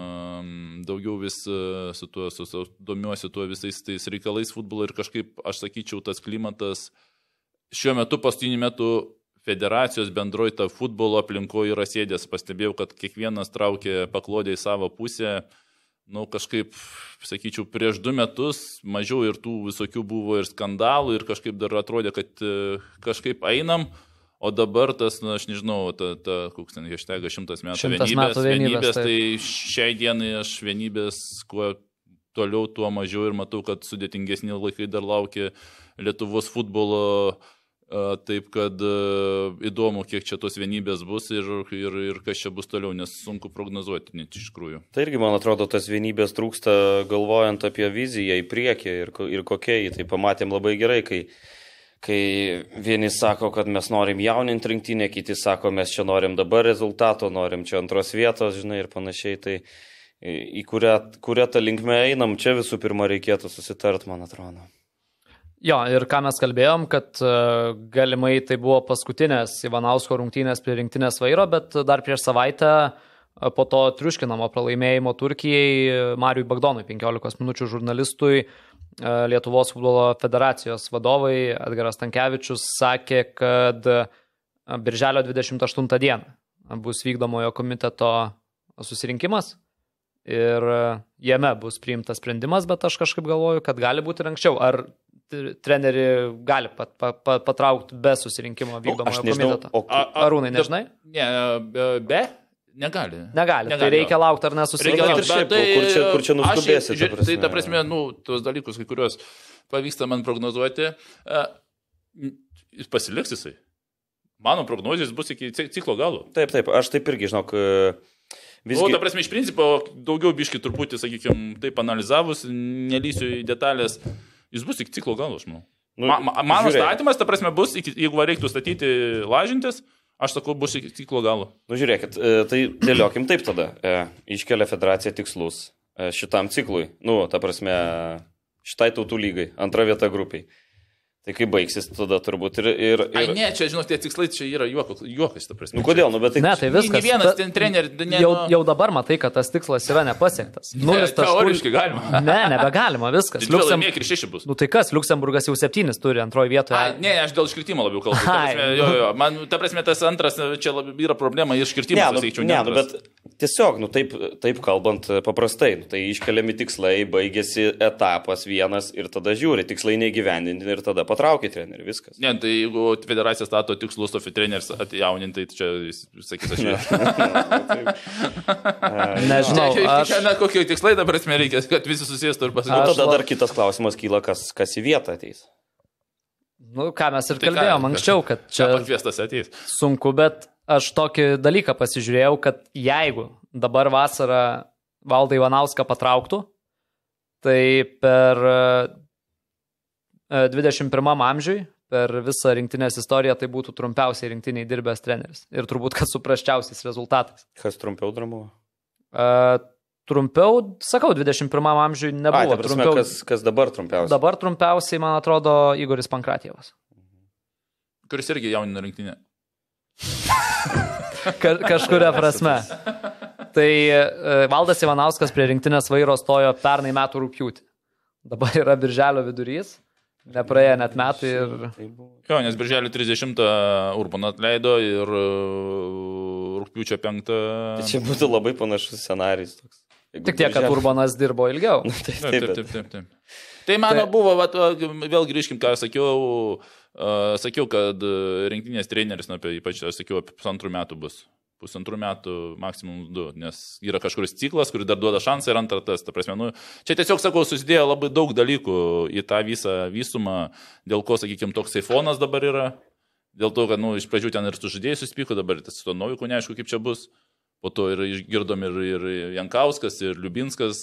daugiau vis domiuosi tuo visais tais reikalais futbolo ir kažkaip, aš sakyčiau, tas klimatas šiuo metu, paskutinį metų federacijos bendroj ta futbolo aplinkoje yra sėdės. Pastebėjau, kad kiekvienas traukė paklodę į savo pusę. Kažkaip, sakyčiau, prieš 2 metus mažiau ir tų visokių buvo ir skandalų ir kažkaip dar atrodė, kad kažkaip einam. O dabar tas, aš nežinau, koks ten hashtag 100 metų vienybės, tai šiai dienai aš vienybės, kuo toliau, tuo mažiau ir matau, kad sudėtingesni laikai dar laukia Lietuvos futbolo, taip kad įdomu, kiek čia tos vienybės bus ir kas čia bus toliau, nes sunku prognozuoti net iš tikrųjų. Tai irgi, man atrodo, tas vienybės trūksta galvojant apie viziją į priekį ir kokia jį, tai pamatėm labai gerai, kai vieni sako, kad mes norim jauninti rinktinę, kiti sako, mes čia norim dabar rezultato, norim čia antros vietos, žinai, ir panašiai, tai į kurią tą linkmę einam, čia visų pirma reikėtų susitart, man atrodo. Jo, ir ką mes kalbėjom, kad galimai tai buvo paskutinės Ivanausko rungtynės prie rinktinės vairo, bet dar prieš savaitę po to triuškinamo pralaimėjimo Turkijai Mariui Bagdonui, 15 minučių žurnalistui, Lietuvos futbolo federacijos vadovai Edgaras Stankevičius sakė, kad birželio 28 dieną bus vykdomojo komiteto susirinkimas ir jame bus priimtas sprendimas, bet aš kažkaip galvoju, kad gali būti ir anksčiau. Ar treneri gali patraukti be susirinkimo vykdomojo komiteto? Arūnai, nežinai? Ne, Negali. Tai reikia laukti ar nesusirinkti. Kur čia nuskubėsi? Tai ta prasme, tuos dalykus, kai kuriuos pavyksta man prognozuoti, pasiliks jisai. Mano prognozijas bus iki ciklo galo. Taip, aš taip irgi, žinok, visgi... Ta prasme, iš principo, daugiau biški truputį, sakykime, taip analizavus, nelysiu į detalės, jis bus iki ciklo galo, aš manau. Mano statymas, ta prasme, bus, jeigu reiktų statyti lažintis, aš sakau, bus iki ciklo galo. Žiūrėkit, tai dėliokim taip tada. Iškelia federacija tikslus šitam ciklui. Ta prasme, šitai tautų lygai. 2 vieta grupiai. Tai kai baigsis, tada turbūt ir... Ai, ne, čia, žinot, tie tikslai čia yra juokas, ta prasme. Kodėl? Bet tai... Ne, tai viskas. Ne vienas ten treneris... Jau dabar matai, kad tas tikslas yra nepasiektas. 0 taškų. Teoriškai galima. Ne, nebegalima, viskas. Laimėk ir 6 bus. Tai kas, Liuksemburgas jau 7 turi 2 vietoje. Ne, aš dėl iškirtimo labiau kalbu. Man, ta prasme, tas antras, čia yra problema, iškirtimas, sakyčiau, ne antras. Tiesiog, taip kalbant paprastai, tai iškeliami tikslai, baigėsi etapas vienas ir tada žiūri, tikslai neįgyvendinti ir tada patraukia trenerių, viskas. Ne, tai jeigu federacija stato tikslus, o treneris atjauninti, tai čia, sakys, aš jau. Nežinau. Čia kokie tikslai dabar esmė reikia, kad visi susėstų ir pasakyti. Tada dar kitas klausimas kyla, kas į vietą ateis. Nu, ką mes ir kalbėjom anksčiau, kad čia pakviestas ateis. Sunku, bet aš tokį dalyką pasižiūrėjau, kad jeigu dabar vasarą Valdą Ivanauską patrauktų, tai per 21 amžiui, per visą rinktinės istoriją, tai būtų trumpiausiai rinktiniai dirbęs treneris. Ir turbūt, kad su prasčiausiais rezultatais. Kas trumpiau dramuo? Trumpiau, sakau, 21 amžiui nebuvo. Trumpiau, kas dabar trumpiausiai? Dabar trumpiausiai, man atrodo, Igoris Pankratjevas. Kuris irgi jaunino rinktinę. Kažkuria prasme. Tai Valdas Ivanauskas prie rinktinės vairo stojo pernai metų rugpjūtį. Dabar yra birželio vidurys, nepraėjo net metai ir... Jo, nes birželio 30 Urbaną atleido ir rugpjūčio 5... Tai čia būtų labai panašus scenarijus toks. Tik tiek, kad Urbanas dirbo ilgiau. Taip. Tai mano buvo, vėl grįžkim, ką sakiau, kad rinktinės treneris, ypač aš sakiau, apie 1,5 metų bus. 1,5 metų, maksimum 2, nes yra kažkuris ciklas, kuris dar duoda šansą ir antrą tas. Ta prasme, čia tiesiog, sakau, susidėjo labai daug dalykų į tą visą visumą, dėl ko, sakykime, toks fonas dabar yra. Dėl to, kad, iš pradžių ten ir su žaidėjai suspyko, dabar su to Noviku neaišku, kaip čia bus. Po to ir išgirdom ir Jankauskas, ir Liubinskas,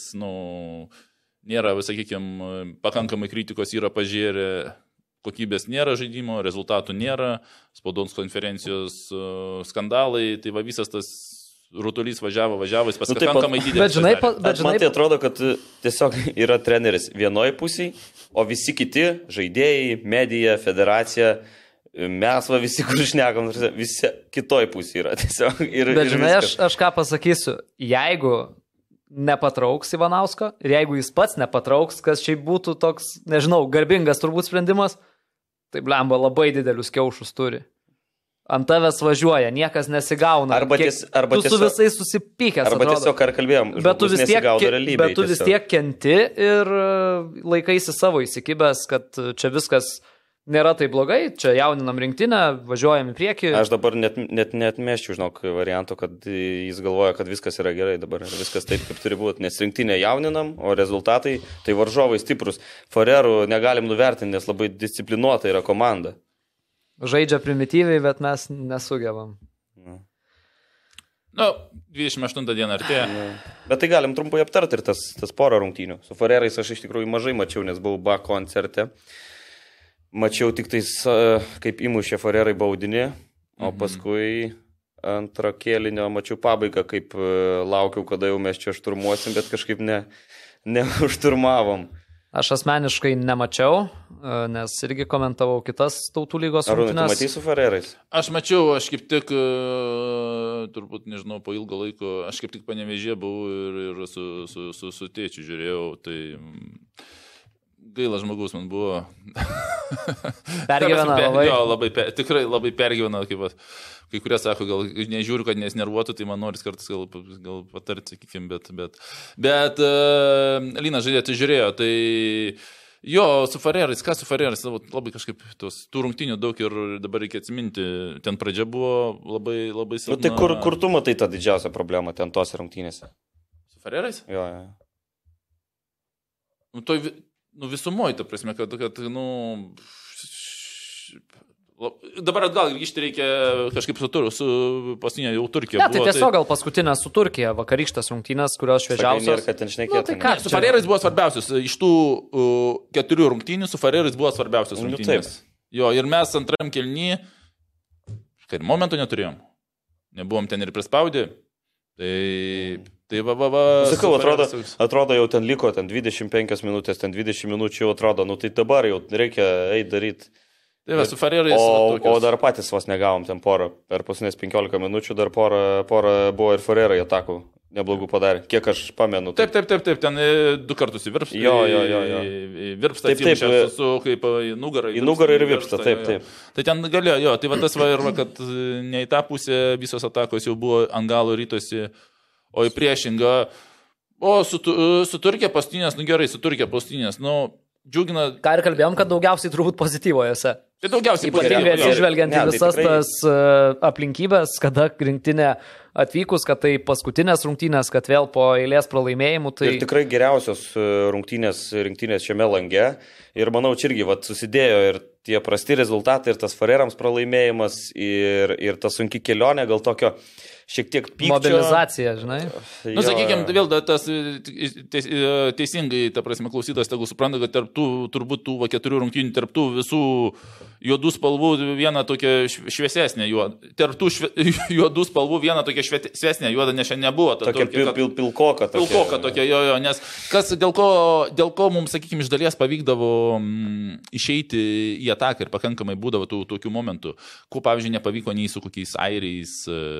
nėra, sakykime, pakankamai kritikos yra pažiūrė, kokybės nėra žaidimo, rezultatų nėra, spaudos konferencijos skandalai, tai va visas tas rutulys važiavo, jis pakankamai didelis. Bet žinai, man tai atrodo, kad tiesiog yra treneris vienoj pusėje, o visi kiti žaidėjai, medija, federacija, mes visi, kur šnekam, visi kitoj pusėje yra tiesiog. Bet žinai, aš ką pasakysiu, jeigu nepatrauks Ivanausko ir jeigu jis pats nepatrauks, kas šiaip būtų toks, nežinau, garbingas turbūt sprendimas, tai blemba labai didelius kiaušus turi. Ant tavęs važiuoja, niekas nesigauna. Tu su visais susipykęs. Arba tiesiog, ar kalbėjom, žmogus nesigaudo realybėje. Bet tu vis tiek kenti ir laikaisi savo įsikibęs, kad čia viskas nėra tai blogai, čia jauninam rinktinę, važiuojam į priekį. Aš dabar net meščiau, žinok, variantų, kad jis galvoja, kad viskas yra gerai dabar, viskas taip, kaip turi būti, nes rinktinę jauninam, o rezultatai, tai varžovai stiprus. Farerų negalim nuvertinti, nes labai disciplinuota yra komanda. Žaidžia primityviai, bet mes nesugebam. 28 dieną artėja. Bet tai galim trumpai aptarti ir tas porą rungtynių. Su Farerais aš iš tikrųjų mažai mačiau, nes buvau BA koncerte. Mačiau tik tais, kaip įmušė Farerai baudinį, o paskui antrą kėlinio mačiau pabaigą, kaip laukiau, kada jau mes čia šturmuosim, bet kažkaip neužturmavom. Aš asmeniškai nemačiau, nes irgi komentavau kitas Tautų lygos rungtynes. Arūnai, tu matei su Farerais? Aš mačiau, aš kaip tik, turbūt, nežinau, po ilgo laiko, aš kaip tik Panevėžyje buvau ir su tėčiu žiūrėjau, tai... Gaila žmogus man buvo. Pergyvena labai. Jo, tikrai labai pergyvena, kai kurie sako, gal nežiūriu, kad nesnervuotų, tai man noris kartais gal patarti, sakykime, bet Lina žaidėtų žiūrėjo, tai jo, su Farerais, ką su Farerais, labai kažkaip tų rungtynių daug ir dabar reikia atsiminti, ten pradžia buvo labai silpna. Tai kur tu matai tą didžiausią problemą ten tose rungtynėse? Su Farerais? Jo. Visumoji, ta prasme, kad dabar atgal grįžti reikia kažkaip su paskutinė jau Turkija. Ne, tai tiesiog gal paskutinė su Turkija, vakarykštės rungtynės, kurios šviežiausios. Su Farerais buvo svarbiausios. Iš tų 4 rungtynių su Farerais buvo svarbiausios rungtynės. Jo, ir mes antram kėliny, kai momentų neturėjom. Nebuvom ten ir prispaudę. Tai Sakau, atrodo jau ten liko 25 minutės, 20 minučių jau atrodo, tai dabar jau reikia eiti daryti. Tai su Farerais. O dar patys vos negavom ten porą, per paskutinės 15 minučių dar porą buvo ir Farerai atakų neblogų padarė, kiek aš pamenu. Taip, ten 2 kartus į virpstą. Jo. Virpstą atsimušė su kaip į nugarą. Į nugarą ir virpstą, taip. Tai ten galėjo, jo, tai va tas va ir va, kad ne į tą pusę visos atakos jau buvo ant galo rytosi. o į priešingą, o su Turkija paskutinės, gerai, su Turkija paskutinės, džiugina. Ką ir kalbėjom, kad daugiausiai turbūt pozityvojose. Tai daugiausiai ypatingai atsižvelgiant į visas tas aplinkybės, kada rinktinė atvykus, kad tai paskutinės rungtynės, kad vėl po eilės pralaimėjimų. Tai... Ir tikrai geriausios rinktinės šiame lange. Ir manau, čia irgi susidėjo ir tie prasti rezultatai, ir tas Farerams pralaimėjimas, ir ta sunki kelionė, gal tokio šiek tiek pykčio. Mobilizacija, žinai. Sakykime, vėl tas teisingai, ta prasme, klausytas, tegu supranta, kad turbūt tų 4 rungtynių, tarp tų visų juodų spalvų viena tokia šviesesnė juoda. Tarp tų juodų spalvų viena tokia šviesesnė juoda, nes šiandien nebuvo. Tokia pilkoka. Pilkoka tokia, jo, nes dėl ko mums, sakykime, iš dalies pavykdavo išeiti į ataką ir pakankamai būdavo tokių momentų, ko, pavyzdžiui, nepavyko nei su kokiais airiais,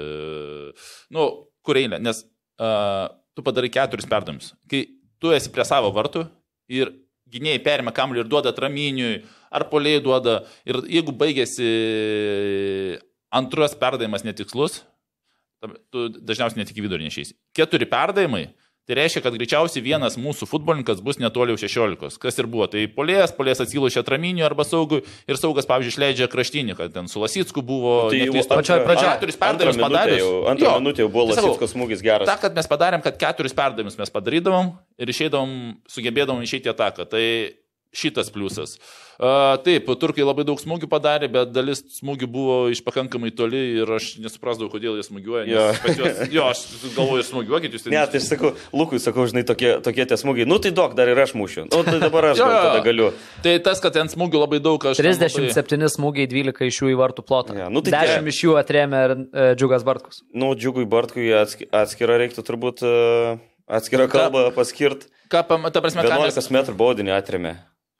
kur eilė, nes tu padarai 4 perdavimus. Kai tu esi prie savo vartų ir gynėjai perima kamuolį ir duoda Traminiui, ar puolėjai duoda, ir jeigu baigėsi antras perdavimas netikslus, tu dažniausiai net iki vidurį nešeisi. 4 perdavimai, tai reiškia, kad greičiausiai vienas mūsų futbolininkas bus netoliau 16. Kas ir buvo, tai puolėjas atsilušė Traminiui arba saugui, ir saugas, pavyzdžiui, išleidžia kraštinį, kad ten su Lasicku buvo... Tai pačioje pradžioje 4 perdavimus padarius. Antrą minutę jau buvo Lasicko smūgis geras. Ta, kad mes padarėm, kad 4 perdavimus mes padarydavom ir sugebėdavom išeiti į ataką. Tai šitas pliusas. Taip, turkai labai daug smūgių padarė, bet dalis smūgių buvo iš pakankamai toli ir aš nesuprasdavau, kodėl jie smūgiuoja. Aš galvoju, ir smūgiuokit jūs. Ne, tai aš sakau, Lukui sakau, žinai, tokie tie smūgiai. Tai duok, dar ir aš mušiu. Tai dabar aš tada galiu. Tai tas, kad ten smūgių labai daug. 37 smūgiai, 12 iš jų į vartų plotą. Ja, 10 iš jų atrėmė Džiugas Bartkus. Džiugui Bartkui atskirą reiktų turbūt atskirą kalbą paskirti. 11 metrų baudinį atrėmė.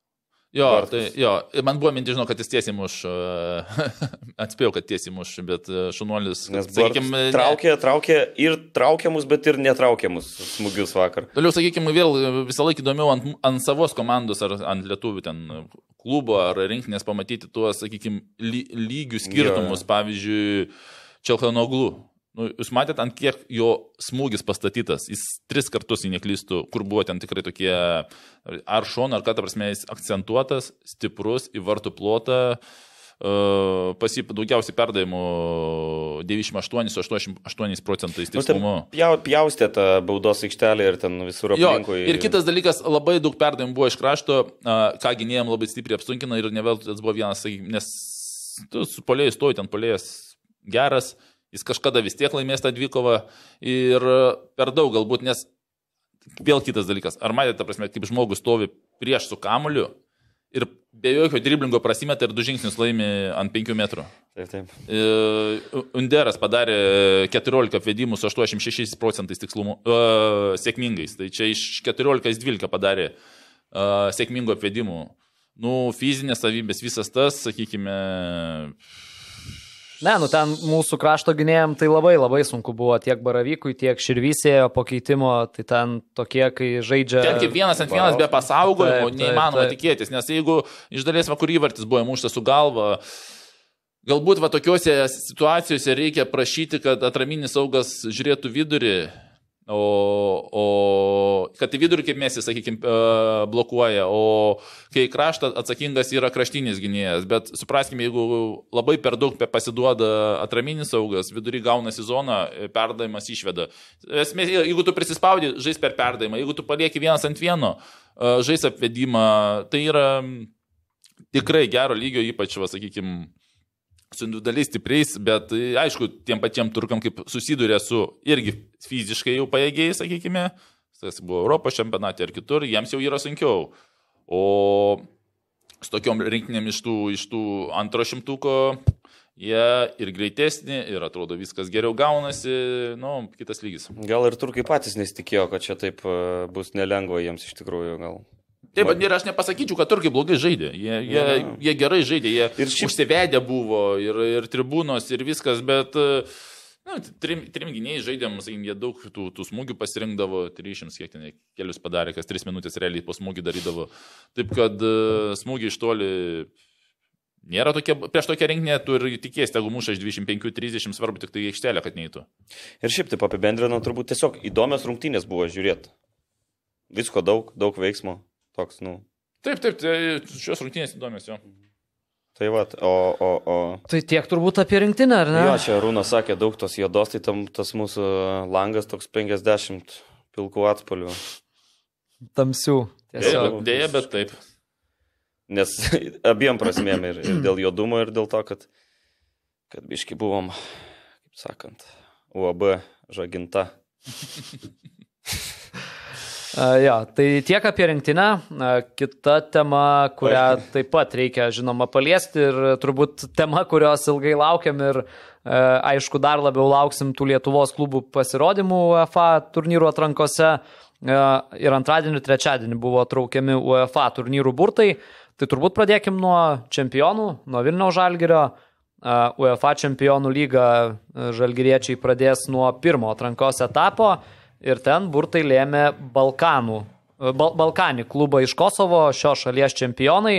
Man buvo minti, žinau, kad jis tiesiai muš, atspėjau, kad tiesiai muš, bet šunuolis, sakykime, traukė ir traukiamus, bet ir netraukiamus smūgius vakar. Toliau, sakykime, vėl visą laiką įdomiau ant savos komandos ar ant lietuvių ten klubo ar rinkinės pamatyti tuos, sakykime, lygių skirtumus, pavyzdžiui, Čelhanoglu. Jūs matėt, ant kiek jo smūgis pastatytas, jis 3 kartus, jei neklystų, kur buvo ten tikrai tokie, ar šon, ar ką, ta prasme, jis akcentuotas, stiprus, į vartų plotą, daugiausiai perdavimų 98% tikslumu. Pjaustė tą baudos aikštelę ir ten visur aplinkui. Ir kitas dalykas, labai daug perdavimų buvo iš krašto, ką gynėjom labai stipriai apsunkina ir neveltui tas buvo vienas, nes tu su puolėjais stoji, ten puolėjas geras, jis kažkada vis tiek laimės tą dvikovą ir per daug galbūt, nes vėl kitas dalykas. Ar matėte, ta prasme, kaip žmogus stovi prieš su kamuoliu ir be jokio driblingo prasimeta ir 2 žingsnius laimi ant 5 metrų. Taip. Underas padarė 14 apvedimų su 86% tikslumu, sėkmingais. Tai čia iš 14-12 padarė sėkmingų apvedimų. Fizinės savybės, visas tas, sakykime... Ne, ten mūsų krašto gynėjams tai labai sunku buvo, tiek Baravykui, tiek Širvysėjo po keitimo, tai ten tokie, kai žaidžia... Ten kaip 1-1 be pasaugojimo, neįmanoma tikėtis, nes jeigu iš dalies kur įvartis buvo įmuštas su galva, galbūt tokiuose situacijose reikia prašyti, kad atraminis saugas žiūrėtų vidurį, o kad į vidurį, kaip mes, sakykime, blokuoja, o kai kraštą atsakingas yra kraštinis gynėjas, bet supraskime, jeigu labai per daug pasiduoda atraminis saugas, vidurį gaunasi zoną, perdavimas išveda. Jeigu tu prisispaudi, žais per perdavimą, jeigu tu palieki 1-1, žais apvedimą, tai yra tikrai gero lygio, ypač, sakykime, su individualiai stipriais, bet aišku, tiem patiem turkam kaip susiduria su irgi fiziškai jau pajėgiai, sakykime, tas buvo Europos čempionate ir kitur, jiems jau yra sunkiau. O su tokiom rinkinėm iš tų antro šimtuko, jie ir greitesni, ir atrodo viskas geriau gaunasi, kitas lygis. Gal ir turkai patys nesitikėjo, kad čia taip bus nelengva jiems iš tikrųjų gal. Taip, ir aš nepasakyčiau, kad turkai blogai žaidė. Jie gerai žaidė, jie užsivedę buvo ir tribūnos ir viskas, bet trim gynėjai žaidėm, sakykim, jie daug tų smūgių pasirinkdavo, 300 kiek ten kelius padarė, kas 3 minutės realiai po smūgį darydavo. Taip, kad smūgiai iš toli Nėra tokia, prieš tokią rinkinę tu ir tikės, jeigu muša iš 25-30, svarbu tik tai aikštelė, kad neįtų. Ir šiaip taip apibendrinant, turbūt tiesiog įdomios rungtynės buvo žiūrėti. Visko daug veiksmo. Toks, Taip, tai šios rungtynės įdomios jo. Tai va, Tai tiek turbūt apie rinktinę, ar ne? Jo, čia Rūnas sakė daug tos juodos, tai tas mūsų langas toks 50 pilkų atspalvių. Tamsių. Dėja, bet taip. Nes abiem prasmėm ir dėl juodumo, ir dėl to, kad biški buvom, kaip sakant, UAB žaginta. Tai tiek apie rinktinę. Kita tema, kurią taip pat reikia, žinoma, paliesti ir turbūt tema, kurios ilgai laukiam ir aišku, dar labiau lauksim tų Lietuvos klubų pasirodymų UEFA turnyrų atrankose. Ir antradienį, trečiadienį buvo traukiami UEFA turnyrų burtai. Tai turbūt pradėkim nuo čempionų, nuo Vilniaus Žalgirio. UEFA čempionų lygą žalgiriečiai pradės nuo pirmo atrankos etapo ir ten burtai lėmė Balkanį klubą iš Kosovo, šios šalies čempionai.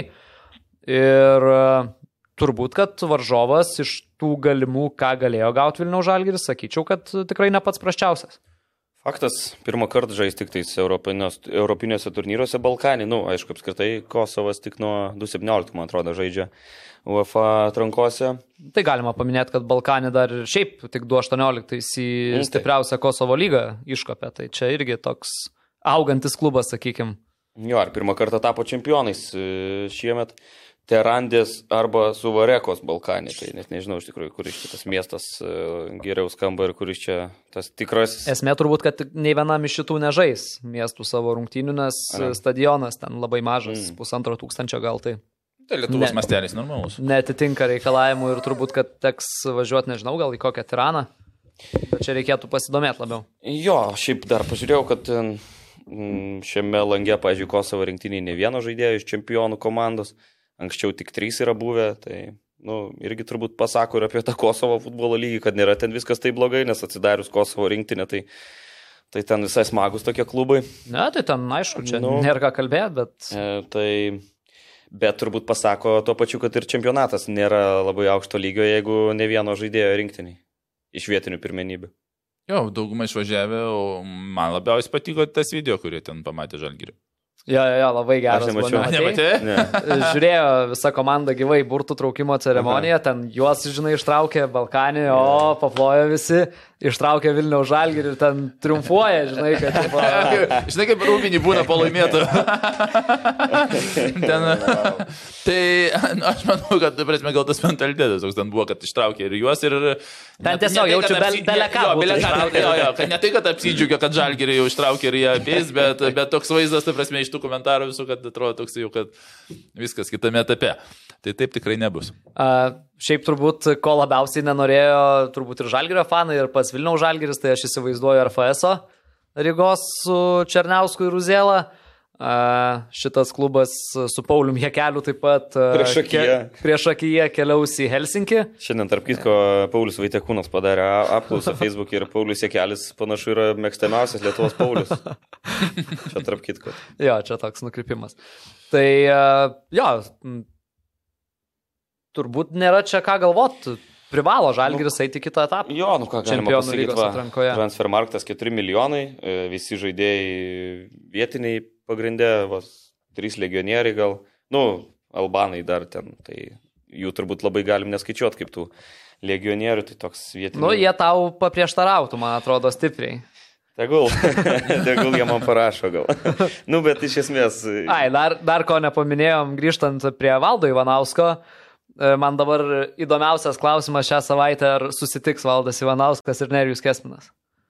Ir turbūt, kad varžovas iš tų galimų, ką galėjo gauti Vilniaus Žalgiris, sakyčiau, kad tikrai ne pats prasčiausias. Faktas, pirmą kartą žais tik tais europinėse turnyruose Balkanį. Aišku, apskritai Kosovas tik nuo 2017, man atrodo, žaidžia UEFA atrankose. Tai galima paminėti, kad Balkanį dar šiaip tik 2018 į stipriausią Kosovo lygą iškopė. Tai čia irgi toks augantis klubas, sakykim. Jo, ir pirmą kartą tapo čempionais šiemet. Terandės arba Suvarekos Balkanį, tai net nežinau iš tikrųjų, kuris šitas miestas geriau skamba ir kuris čia tas tikrasis. Esmė turbūt, kad nei vienam iš šitų nežais miestų savo rungtynių, nes stadionas ten labai mažas, 1500 gal tai. Tai Lietuvos mastelis normalus. Neatitinka reikalavimų ir turbūt, kad teks važiuoti, nežinau, gal į kokią Tiraną, bet čia reikėtų pasidomėti labiau. Jo, šiaip dar pažiūrėjau, kad šiame lange, pavyzdžiui, Kosovo rinktiniai ne vieno žaidėjo iš čempionų komandos. Anksčiau tik 3 yra buvę, tai irgi turbūt pasako ir apie tą Kosovo futbolo lygį, kad nėra ten viskas taip blogai, nes atsidarius Kosovo rinktinę, tai ten visai smagus tokie klubai. Ne, tai ten aišku, čia nėra ką kalbėti, bet... Bet turbūt pasako tuo pačiu, kad ir čempionatas nėra labai aukšto lygio, jeigu ne vieno žaidėjo rinktiniai iš vietinių pirmenybių. Jo, daugumą išvažiavę, o man labiausiai patiko tas video, kurį ten pamatė Žalgirį. Jo, labai geras. Aš nemačiau. Nematė? Žiūrėjo visa komanda gyvai burtų traukimo ceremoniją, ten juos, žinai, ištraukė Balkanį, paplojo visi, ištraukė Vilniaus Žalgirį ir ten triumfuoja, žinai, kad... Žinai, kaip rūbinį būna po laimėtų. Tai aš manau, kad, prasme, gal tas mentalitetas toks ten buvo, kad ištraukė ir juos ir... Ten tiesiog jaučiu beleką. Kad ne tai, kad apsidžiugė, kad Žalgirį jau ištraukė ir jie apeis, bet toks vaizdas, tai prasme, iš tų komentarų visų, kad atrodo toks jau, kad viskas kitame etape. Tai taip tikrai nebus. Šiaip turbūt, ko labiausiai nenorėjo, turbūt ir Žalgirio fanai, ir pas Vilniaus Žalgiris, tai aš įsivaizduoju RFS-o Rygos su Černiausku ir Uzėla. Šitas klubas su Paulium Jekeliu taip pat prieš akyje keliaus į Helsinkį. Šiandien, tarp kitko, Paulius Vaitekūnas padarė apklausą Facebook'e ir Paulius Jekelis panašu yra mėgstamiausias Lietuvos Paulius. Čia tarp kitko. Jo, čia toks nukrypimas. Tai jo, turbūt nėra čia ką galvoti. Privalo Žalgiris eiti kitą etapą. Jo, ką galima pasakyti, Transfermarktas 4 milijonai, visi žaidėjai vietiniai pagrindė, 3 legionieriai gal, albanai dar ten, tai jų turbūt labai galim neskaičiuoti kaip tų legionierių, tai toks vietiniai. Jie tau paprieštarautų, man atrodo, stipriai. Tegul jie man parašo gal. Bet iš esmės... Dar ko nepaminėjom, grįžtant prie Valdo Ivanausko, man dabar įdomiausias klausimas šią savaitę, ar susitiks Valdas Ivanauskas ir Nerijus Kesminas.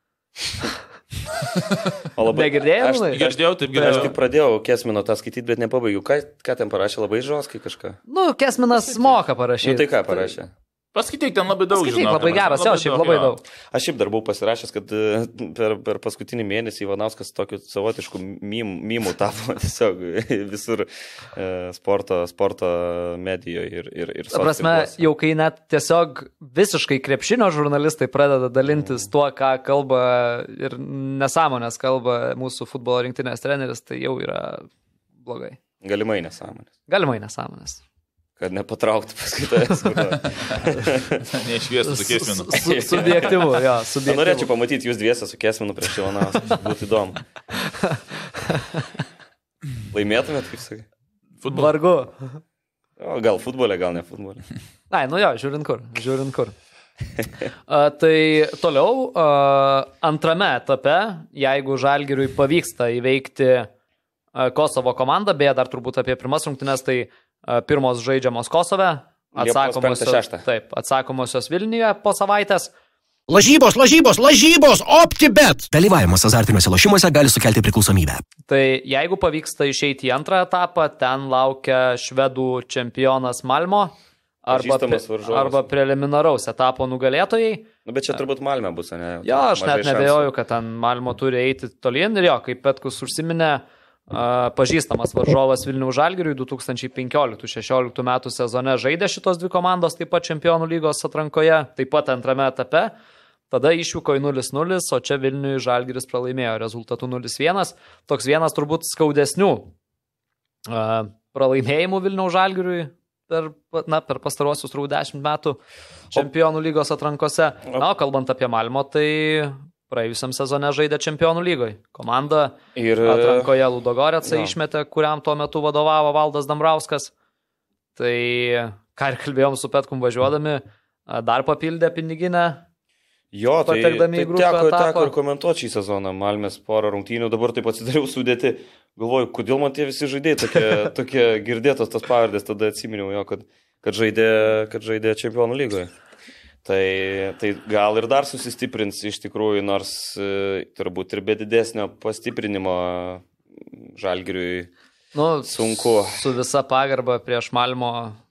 Negirdėjau? Aš girdėjau, taip girdėjau. Aš tik pradėjau Kesmino tą skaityti, bet nepabaigiau. Ką ten parašė, labai žoskai kažką? Kesminas moka parašyti. Tai ką parašė? Paskaityk, ten labai daug. Paskaityk, labai geras, šiaip labai daug. Aš šiaip dar buvau pasirašęs, kad per paskutinį mėnesį Ivanauskas tokiu savotišku mymų tapo tiesiog visur sporto medijoje ir prasme, jau kai net tiesiog visiškai krepšinio žurnalistai pradeda dalintis tuo, ką kalba ir nesąmonės kalba mūsų futbolo rinktinės treneris, tai jau yra blogai. Galimai nesąmonės. kad nepatrauktų paskaitas. Neišviestų su Kesminu. Subjektyvu, jo, subjektyvu. Norėčiau pamatyti jūs dviesę su Kesminu prieš Ivanauską, būtų įdomu. Laimėtumėt, kaip sakai? Vargu. Gal futbolė, gal ne futbolė. Ai, nu jo, žiūrint kur. Tai toliau, antrame etape, jeigu Žalgiriui pavyksta įveikti Kosovo komandą, beje, dar turbūt apie pirmas rungtynes, tai pirmos žaidžiamos Kosove, atsakomosios Vilniuje po savaitės. Lažybos, OptiBet. Dalyvavimas azartiniuose lošimuose gali sukelti priklausomybę. Tai jeigu pavyksta išeiti į antrą etapą, ten laukia švedų čempionas Malmo arba preliminaraus etapo nugalėtojai. Nu, bet čia turbūt Malme bus, ne? Jo, aš net nebejoju, kad ten Malmo turi eiti tolyn ir jo, kaip Petkus užsiminė, pažįstamas varžovas Vilniaus Žalgiriui 2015-16 metų sezone žaidė šitos dvi komandos, taip pat Čempionų lygos atrankoje, taip pat antrame etape, tada išvyko į 0-0, o čia Vilniui Žalgiris pralaimėjo rezultatu 0-1, toks vienas turbūt skaudesnių pralaimėjimų Vilniaus Žalgiriui per pastarosius 10 metų Čempionų lygos atrankose. Na, kalbant apie Malmo, tai praėjusiam sezone žaidė Čempionų lygoje. Komanda atrankoje Ludogoretsą išmetė, kuriam tuo metu vadovavo Valdas Dambrauskas. Tai, ką ir kalbėjom su Petkum važiuodami, dar papildė piniginę. Jo, tai teko ir komentuoti šį sezoną. Malmės porą rungtynių, dabar taip atsidariau sudėti. Galvoju, kodėl man tie visi žaidėjai tokie girdėtos tas pavardės, tada atsiminiau jo, kad žaidė Čempionų lygoje. Tai gal ir dar susistiprins iš tikrųjų, nors turbūt ir be didesnio pastiprinimo Žalgiriui sunku. Su visa pagarba prieš Malmo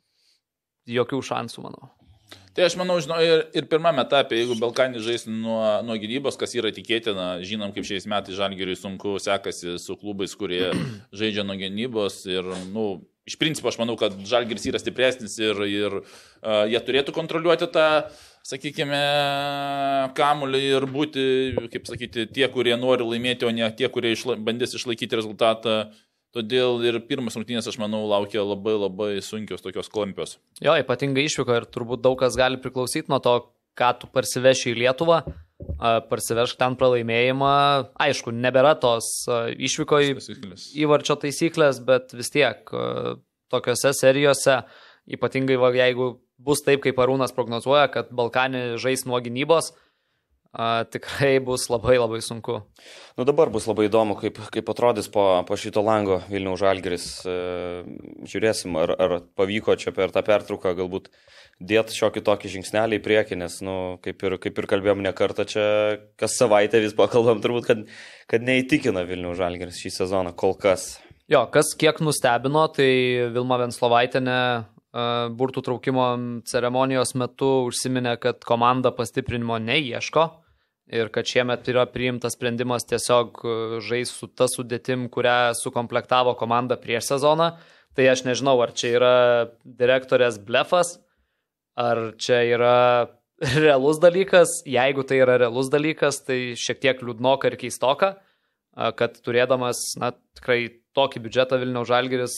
jokių šansų, manau. Tai aš manau, ir pirmame etape, jeigu Balkanis žais nuo gynybos, kas yra tikėtina, žinom, kaip šiais metais Žalgiriui sunku sekasi su klubais, kurie žaidžia nuo gynybos ir, iš principo aš manau, kad Žalgiris yra stipresnis ir jie turėtų kontroliuoti tą, sakykime, kamuolį ir būti, kaip sakyti, tie, kurie nori laimėti, o ne tie, kurie bandys išlaikyti rezultatą. Todėl ir pirmas rungtynės, aš manau, laukia labai labai sunkios tokios klampios. Jo, ypatingai išvyko ir turbūt daug kas gali priklausyti nuo to, ką tu parsiveši į Lietuvą, parsivežk ten pralaimėjimą. Aišku, nebėra tos išvyko įvarčio taisyklės, bet vis tiek tokiose serijose, ypatingai jeigu bus taip, kaip Arūnas prognozuoja, kad Balkanį žais nuo gynybos, tikrai bus labai labai sunku. Dabar bus labai įdomu, kaip atrodys po šito lango Vilniaus Žalgiris. Žiūrėsim, ar pavyko čia per tą pertrauką galbūt dėti šiokį tokį žingsnelį į priekį, nes, kaip ir kalbėjom ne kartą, čia kas savaitę vis pakalbam, turbūt, kad neįtikina Vilniaus Žalgiris šį sezoną kol kas. Jo, kas kiek nustebino, tai Vilma Venslovaitienė burtų traukimo ceremonijos metu užsiminė, kad komanda pastiprinimo neieško ir kad šiemet yra priimtas sprendimas tiesiog žais su ta sudėtim, kurią sukomplektavo komanda prieš sezoną. Tai aš nežinau, ar čia yra direktorės blefas, ar čia yra realus dalykas. Jeigu tai yra realus dalykas, tai šiek tiek liūdnoka ir keistoka, kad turėdamas tikrai tokį biudžetą Vilniaus Žalgiris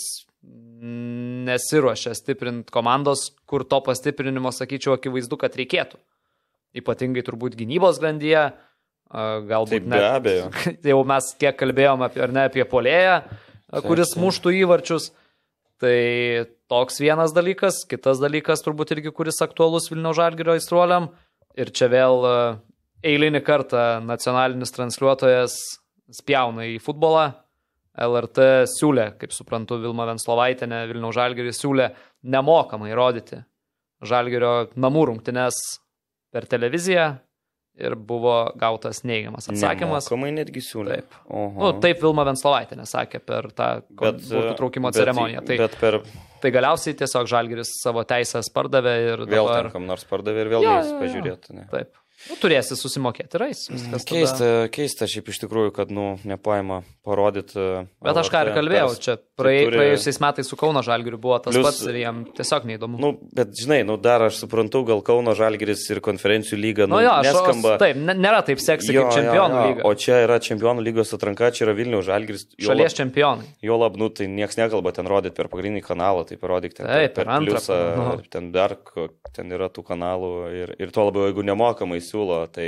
nesiruošia stiprinti komandos, kur to pastiprinimo, sakyčiau, akivaizdu, kad reikėtų. Ypatingai turbūt gynybos grandyje, galbūt be abejo. Jau mes kiek kalbėjom apie puolėją, kuris muštų įvarčius. Tai toks vienas dalykas. Kitas dalykas turbūt irgi, kuris aktualus Vilniaus Žalgirio aistruoliam. Ir čia vėl eilinį kartą nacionalinis transliuotojas spjauna į futbolą. LRT siūlė, kaip suprantu, Vilma Venslovaitienė, Vilniaus Žalgiris siūlė nemokamai rodyti Žalgirio namų rungtynes per televiziją ir buvo gautas neigiamas atsakymas. Nemokamai netgi siūlė. Taip. Taip Vilma Venslovaitienė sakė per tą burtų traukimo ceremoniją. Tai galiausiai tiesiog Žalgiris savo teisės pardavė ir vėl dabar... kam nors pardavė ir vėl jais pažiūrėtų. Ne? Taip. Turėsi susimokėti rais. Keista šiaip iš tikrųjų, kad nepaima parodyti. Bet aš ką ir kalbėjau, čia praėjusiais metais su Kauno Žalgiriu buvo tas pats ir jam tiesiog neįdomu. Bet žinai, dar aš suprantu, gal Kauno Žalgiris ir konferencijų lyga neskamba. Taip, nėra taip seksi kaip Čempionų lyga. O čia yra Čempionų lygos atranka, čia yra Vilniaus Žalgiris. Šalies čempionai. Jo lab, tai nieks nekalba ten rodyti per pagrindinį kanalą, tai parodyk ten Taip, per per antrą, pliusą, nu. ten dar, ten yra tų kanalų ir tuo labiau, jeigu nemokamai siūlo, tai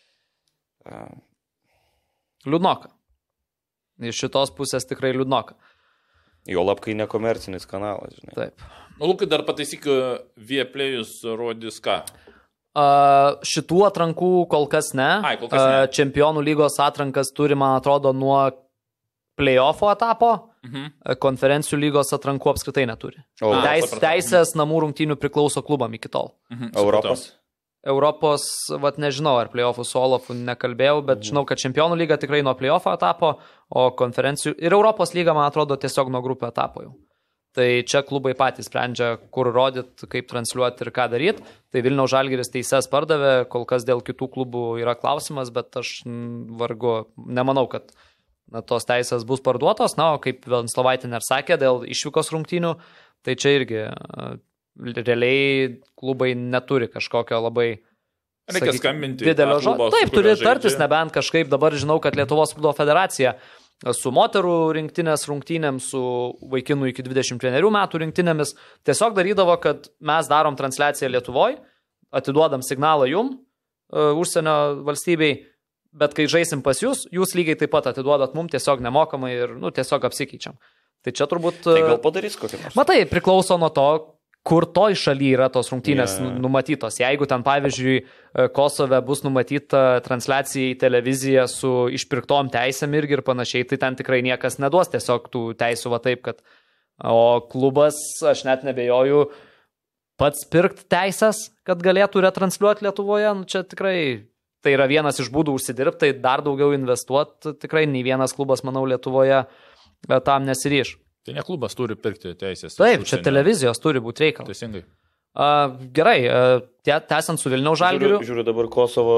Liūdnoka. Iš šitos pusės tikrai liūdnoka. jo lapkai nekomercinis kanalas, žinai. Taip. Lukai, dar pataisyk, Vieplėjus rodys ką? Šitų atrankų kol kas ne. Ai, kol kas ne. Čempionų lygos atrankas turi, man atrodo, nuo play-offo etapo. Konferencijų lygos atrankų apskritai neturi. O Teisės namų rungtynių priklauso klubam iki tol. Europos, nežinau, ar play-offų su Olafu nekalbėjau, bet žinau, kad čempionų lyga tikrai nuo play-offo etapo, o konferencijų ir Europos lyga, man atrodo, tiesiog nuo grupių etapo jau. Tai čia klubai patys sprendžia, kur rodyt, kaip transliuoti ir ką daryti. Tai Vilniaus Žalgiris teises pardavė, kol kas dėl kitų klubų yra klausimas, bet aš vargu, nemanau, kad tos teisės bus parduotos. Na, o kaip Venslovaitinė ir sakė, dėl išvykos rungtynių, tai čia irgi realiai klubai neturi kažkokio labai Reikia skambinti. Didelio žodžio. Taip, turi tartis, nebent kažkaip dabar žinau, kad Lietuvos futbolo federacija su moterų rinktinės rungtynėms, su vaikinų iki 21 metų rinktinėmis tiesiog darydavo, kad mes darom transliaciją Lietuvoje, atiduodam signalą jum, užsienio valstybei, bet kai žaisim pas jūs, jūs lygiai taip pat atiduodat mum tiesiog nemokamai ir tiesiog apsikeičiam. Tai čia turbūt... Tai gal padarys kokį nors? Matai, priklauso nuo to, kur toj šaly yra tos rungtynės numatytos. Jeigu ten, pavyzdžiui, Kosove bus numatyta transliacija į televiziją su išpirktom teisėm irgi ir panašiai, tai ten tikrai niekas neduos tiesiog tų teisų taip, kad... O klubas, aš net nebejoju, pats pirkt teisės, kad galėtų retransliuoti Lietuvoje, čia tikrai tai yra vienas iš būdų užsidirbti, tai dar daugiau investuoti, tikrai nei vienas klubas, manau, Lietuvoje tam nesiryš. Tai ne klubas turi pirkti teisės. Taip, čia televizijos turi būti reikalas. Teisingai. Gerai, tęsiant su Vilniaus Žalgiriu. Žiūriu dabar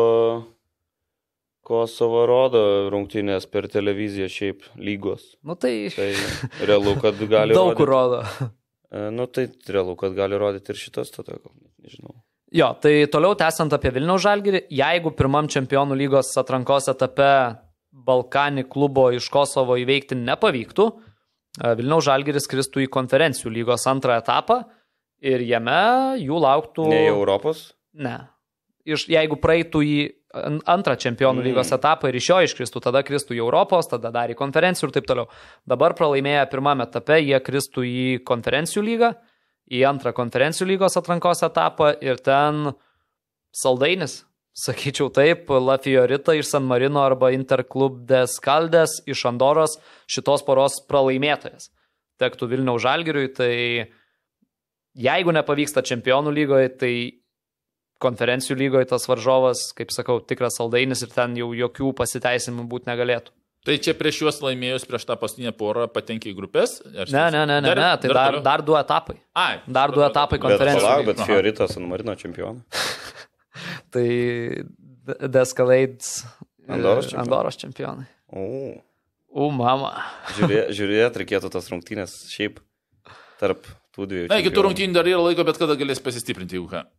Kosovo rodo rungtynės per televiziją šiaip lygos. Tai realu, kad gali daug kur rodo. Tai realu, kad gali rodyti ir šitas tada, nežinau. Jo, tai toliau tęsiant apie Vilniaus Žalgirį, jeigu pirmam čempionų lygos atrankos etape Balkani klubo iš Kosovo įveikti nepavyktų, Vilniaus Žalgiris kristų į konferencijų lygos antrą etapą ir jame jų lauktų... Ne į Europos? Ne. Jeigu praeitų į antrą čempionų lygos etapą ir iš jo iškristų, tada kristų į Europos, tada dar į konferencijų ir taip toliau. Dabar pralaimėję pirmame etape, jie kristų į konferencijų lygą, į antrą konferencijų lygos atrankos etapą ir ten saldainis. Sakyčiau taip, La Fiorita iš San Marino arba Interklub des Caldes iš Andoros šitos poros pralaimėtojas. Tektų Vilniaus Žalgiriui, tai jeigu nepavyksta čempionų lygoje, tai konferencijų lygoje tas varžovas, kaip sakau, tikras saldainis ir ten jau jokių pasiteisimų būti negalėtų. Tai čia prieš juos laimėjus, prieš tą paskutinę porą patenkia į grupės? Ne, tai dar du etapai. Dar du etapai konferencijų. Bet Fiorita San Marino čempioną. Tai Descalades Andoros čempionai. Mama. Žiūrėt, reikėtų tas rungtynės šiaip tarp tų dviejų. Na, iki tų rungtynių dar yra laiko, bet kada galės pasistiprinti, jeigu ką?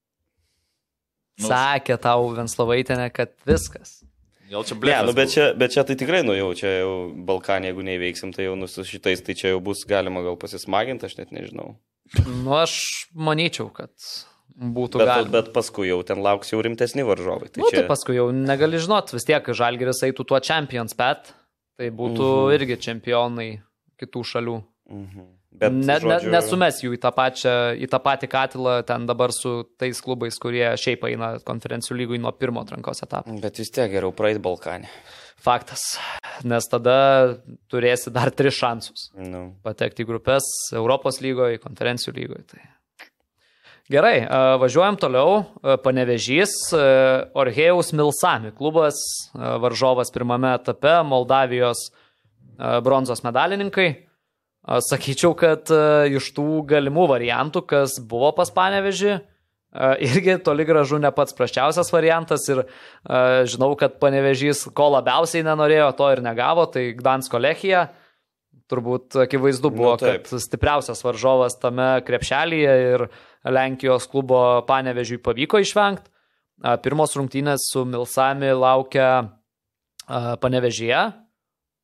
Sakė tau Venslovaitinė, kad viskas. Gal čia blefas? Bet čia tai tikrai, čia jau Balkanė, jeigu neįveiksim, tai jau su šitais, tai čia jau bus galima gal pasismaginti, aš net nežinau. Aš manyčiau, kad būtų galima. Bet paskui jau ten lauks jau rimtesni varžovai. Tai paskui jau negali žinot, vis tiek Žalgiris eitų tuo Champions Bet, tai būtų irgi čempionai kitų šalių. Bet, nesumes jų į tą patį katilą ten dabar su tais klubais, kurie šiaip eina konferencijų lygui nuo pirmo atrankos etapo. Bet vis tiek geriau praeit Balkanį. Faktas, nes tada turėsi dar 3 šansus patekti į grupės Europos lygoje, konferencijų lygoje. Tai... Gerai, važiuojam toliau. Panevėžys, Orhėjaus Milsami klubas, varžovas pirmame etape, Moldavijos bronzos medalininkai. Sakyčiau, kad iš tų galimų variantų, kas buvo pas Panevėžį, irgi toli gražu ne pats prasčiausias variantas ir žinau, kad Panevėžys ko labiausiai nenorėjo, to ir negavo, tai Gdansko Lechija. Turbūt akivaizdu buvo, kad stipriausias varžovas tame krepšelyje ir Lenkijos klubo Panevėžiui pavyko išvengti. Pirmos rungtynės su Milsami laukia Panevėžyje.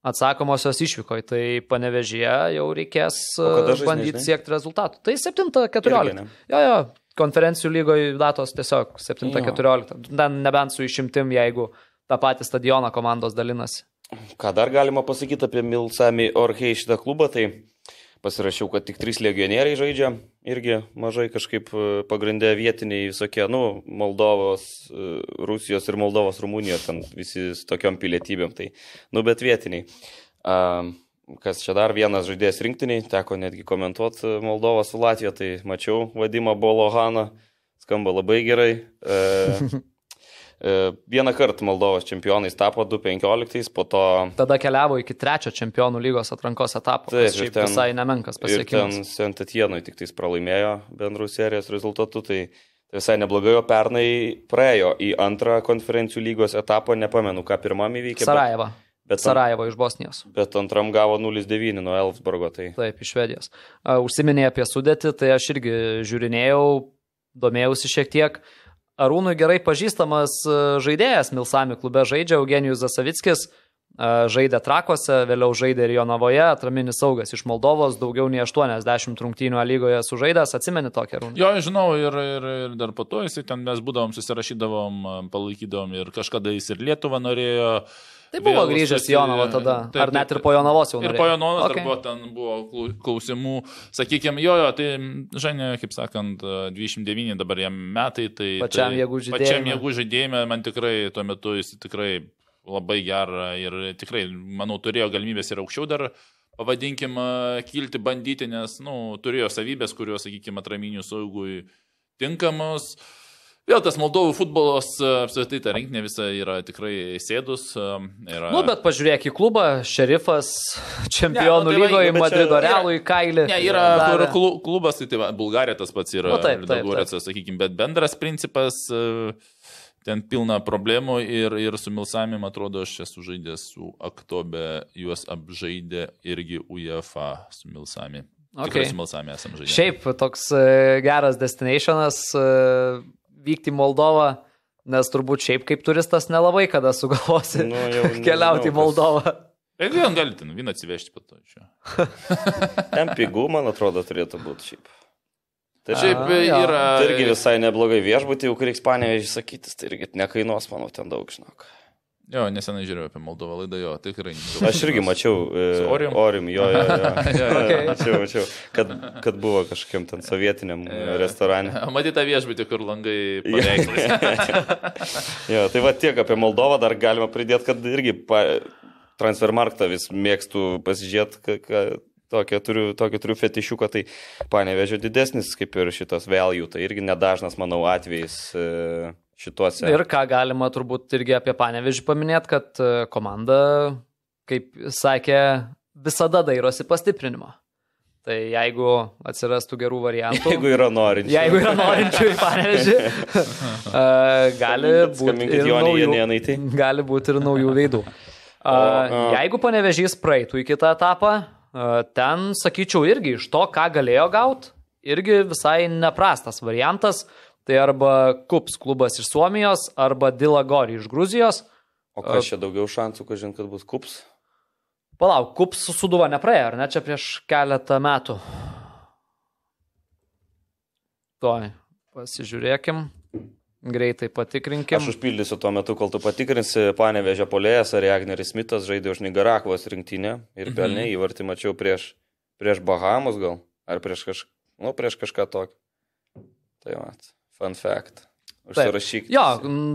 atsakomosios išvykoje, tai Panevėžyje jau reikės kada žais, bandyti nežinai? siekti rezultatų. Tai 7-14. Jo, konferencijų lygoje datos tiesiog 7-14. Nebent su išimtim, jeigu tą patį stadioną komandos dalinasi. Ką dar galima pasakyti apie Milsami Orhei šitą klubą, tai pasirašiau, kad tik 3 legionieriai žaidžia, irgi mažai kažkaip pagrindė vietiniai visokie, Moldovos, Rusijos ir Moldovos, Rumunijos, ten visi su tokiom pilietybėm, tai, bet vietiniai. Kas čia dar vienas žaidėjas rinktiniai, teko netgi komentuoti Moldovą su Latvija, tai mačiau Vadimą Bolohaną, skamba labai gerai. Vieną kartą Moldovos čempionais tapo 2015, po to... Tada keliavo iki 3 čempionų lygos atrankos etapo, kas šiaip visai nemenkas pasiekimas. Ir ten Sentetienui tik tais pralaimėjo bendrų serijos rezultatų, tai visai neblogai, o pernai praėjo į antrą konferencijų lygos etapą, nepamenu, ką pirmam įvykė. Sarajevo iš Bosnijos. Bet antram gavo 0-9 nuo Elfsborgo. Tai... Taip, iš Švedijos. Užsiminė apie sudėtį, tai aš irgi žiūrinėjau, domėjausi šiek tiek. Arūnui gerai pažįstamas žaidėjas Milsami klube žaidžia, Eugenijus Zasavickis, žaidė Trakuose, vėliau žaidė ir Jonavoje, atraminis saugas iš Moldovos, daugiau nei 80 rungtynių lygoje sužaidęs, atsimeni tokį Arūną? Jo, žinau, ir dar po to jisai ten mes būdavom, susirašydavom, palaikydavom ir kažkada jis ir Lietuvą norėjo. Tai buvo grįžęs į Jonavą tada, ar net ir po Jonavos jau norėjo? Ir po Jonavos dar ten buvo klausimų, sakykime, tai žaidė, kaip sakant, 29 dabar jam metai, tai pačiam jėgų žaidėjime man tikrai tuo metu jis tikrai labai gerą ir tikrai, manau, turėjo galimybės ir aukščiau dar, pavadinkim, kilti, bandyti, nes, turėjo savybės, kurios, sakykime, atraminių saugui tinkamos. Vėl tas Moldovų futbolas, apskritai, ta rinkinė visa yra tikrai sėdus. Bet pažiūrėk į klubą, Šerifas, čempionų lygoje, Madrido Realų į kailį. Ne, yra klubas, tai Bulgarija tas pats yra, Ludogoretsas, sakykime, bet bendras principas, ten pilna problemų ir su Milsami, atrodo, aš esu žaidęs su Aktobe, juos apžaidė irgi UEFA su Milsami. Tikrai su Milsami esam žaidę. Šiaip toks geras destinationas vykti į Moldovą, nes turbūt šiaip kaip turistas nelabai kada sugalvosi keliauti į Moldovą. Vien galite vyną atsivežti po to. Ten pigų, man atrodo, turėtų būti šiaip. Tai šiaip yra... Tai irgi visai neblogai viešbutį, jau reiks Panevėžį sakytis, tai irgi nekainuos, manau, ten daug, žinok. Jo, nesenai žiūrėjau apie Moldovą laidą, tikrai. Aš irgi mačiau Orim, jo. Mačiau, kad buvo kažkokiam ten sovietiniam restorane. Matyti tą viešbutį, kur langai paveiklas. Jo, tai va tiek apie Moldovą dar galima pridėti, kad irgi Transfermarktą vis mėgstu pasižiūrėti, tokį turiu fetišiuką, tai Panevėžio didesnis kaip ir šitas value, tai irgi nedažnas, manau, atvejais šituose. Ir ką galima turbūt irgi apie Panevėžį paminėti, kad komanda, kaip sakė, visada dairosi pastiprinimo. Tai jeigu atsirastų gerų variantų, jeigu yra norinčių į Panevėžį, gali būti ir naujų veidų. Jeigu Panevėžys praeitų į kitą etapą, ten, sakyčiau, irgi iš to, ką galėjo gauti, irgi visai neprastas variantas. Tai arba Kups klubas iš Suomijos, arba Dilagori iš Gruzijos. O kas čia daugiau šansų, kad bus Kups? Palauk, Kups su Sūduva nepraėjo, ar ne, čia prieš keletą metų? Tuoj, pasižiūrėkim, greitai patikrinkim. Aš užpildysiu tuo metu, kol tu patikrinsi, Panevėžio puolėjas Ariagneris Smitas žaidė už Nigarakvos rinktinę ir pelnė įvartį, mačiau prieš Bahamus gal, ar prieš kažką tokio. Tai vat. Fun fact. Užsirašyk. Jo,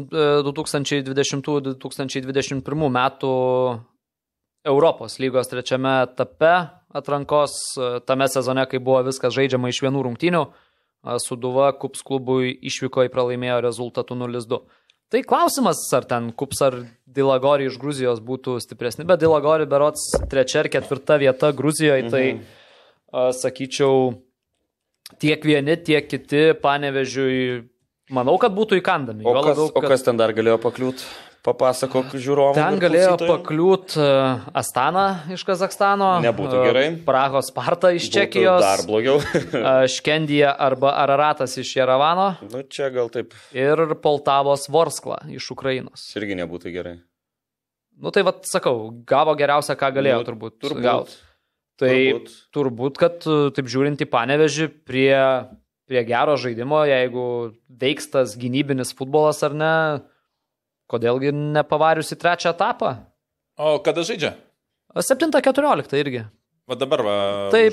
2020-2021 metų Europos lygos 3 etape atrankos, tame sezone, kai buvo viskas žaidžiama iš vienų rungtynių, Sūduva Kups klubui išvyko į pralaimėjo rezultatų 0-2. Tai klausimas, ar ten Kups ar Dilagori iš Gruzijos būtų stipresni, bet Dilagori berods 3 ir 4 vieta Gruzijoje, tai sakyčiau, tiek vieni, tiek kiti Panevėžiui, manau, kad būtų įkandami. O kas ten dar galėjo pakliūt? Papasakok žiūrovams. Ten galėjo pakliūt Astana iš Kazakstano. Nebūtų gerai. Prahos Sparta iš Čekijos. Dar blogiau. Škendija arba Araratas iš Jeravano. Čia gal taip. Ir Poltavos Vorskla iš Ukrainos. Irgi nebūtų gerai. Nu tai vat sakau, gavo geriausia, ką galėjo turbūt gauti. Tai turbūt, kad taip žiūrint į Panevėžį prie gero žaidimo, jeigu veiks tas gynybinis futbolas ar ne, kodėlgi nepavarius į trečią etapą? O kada žaidžia? 7-14 irgi. Va dabar taip.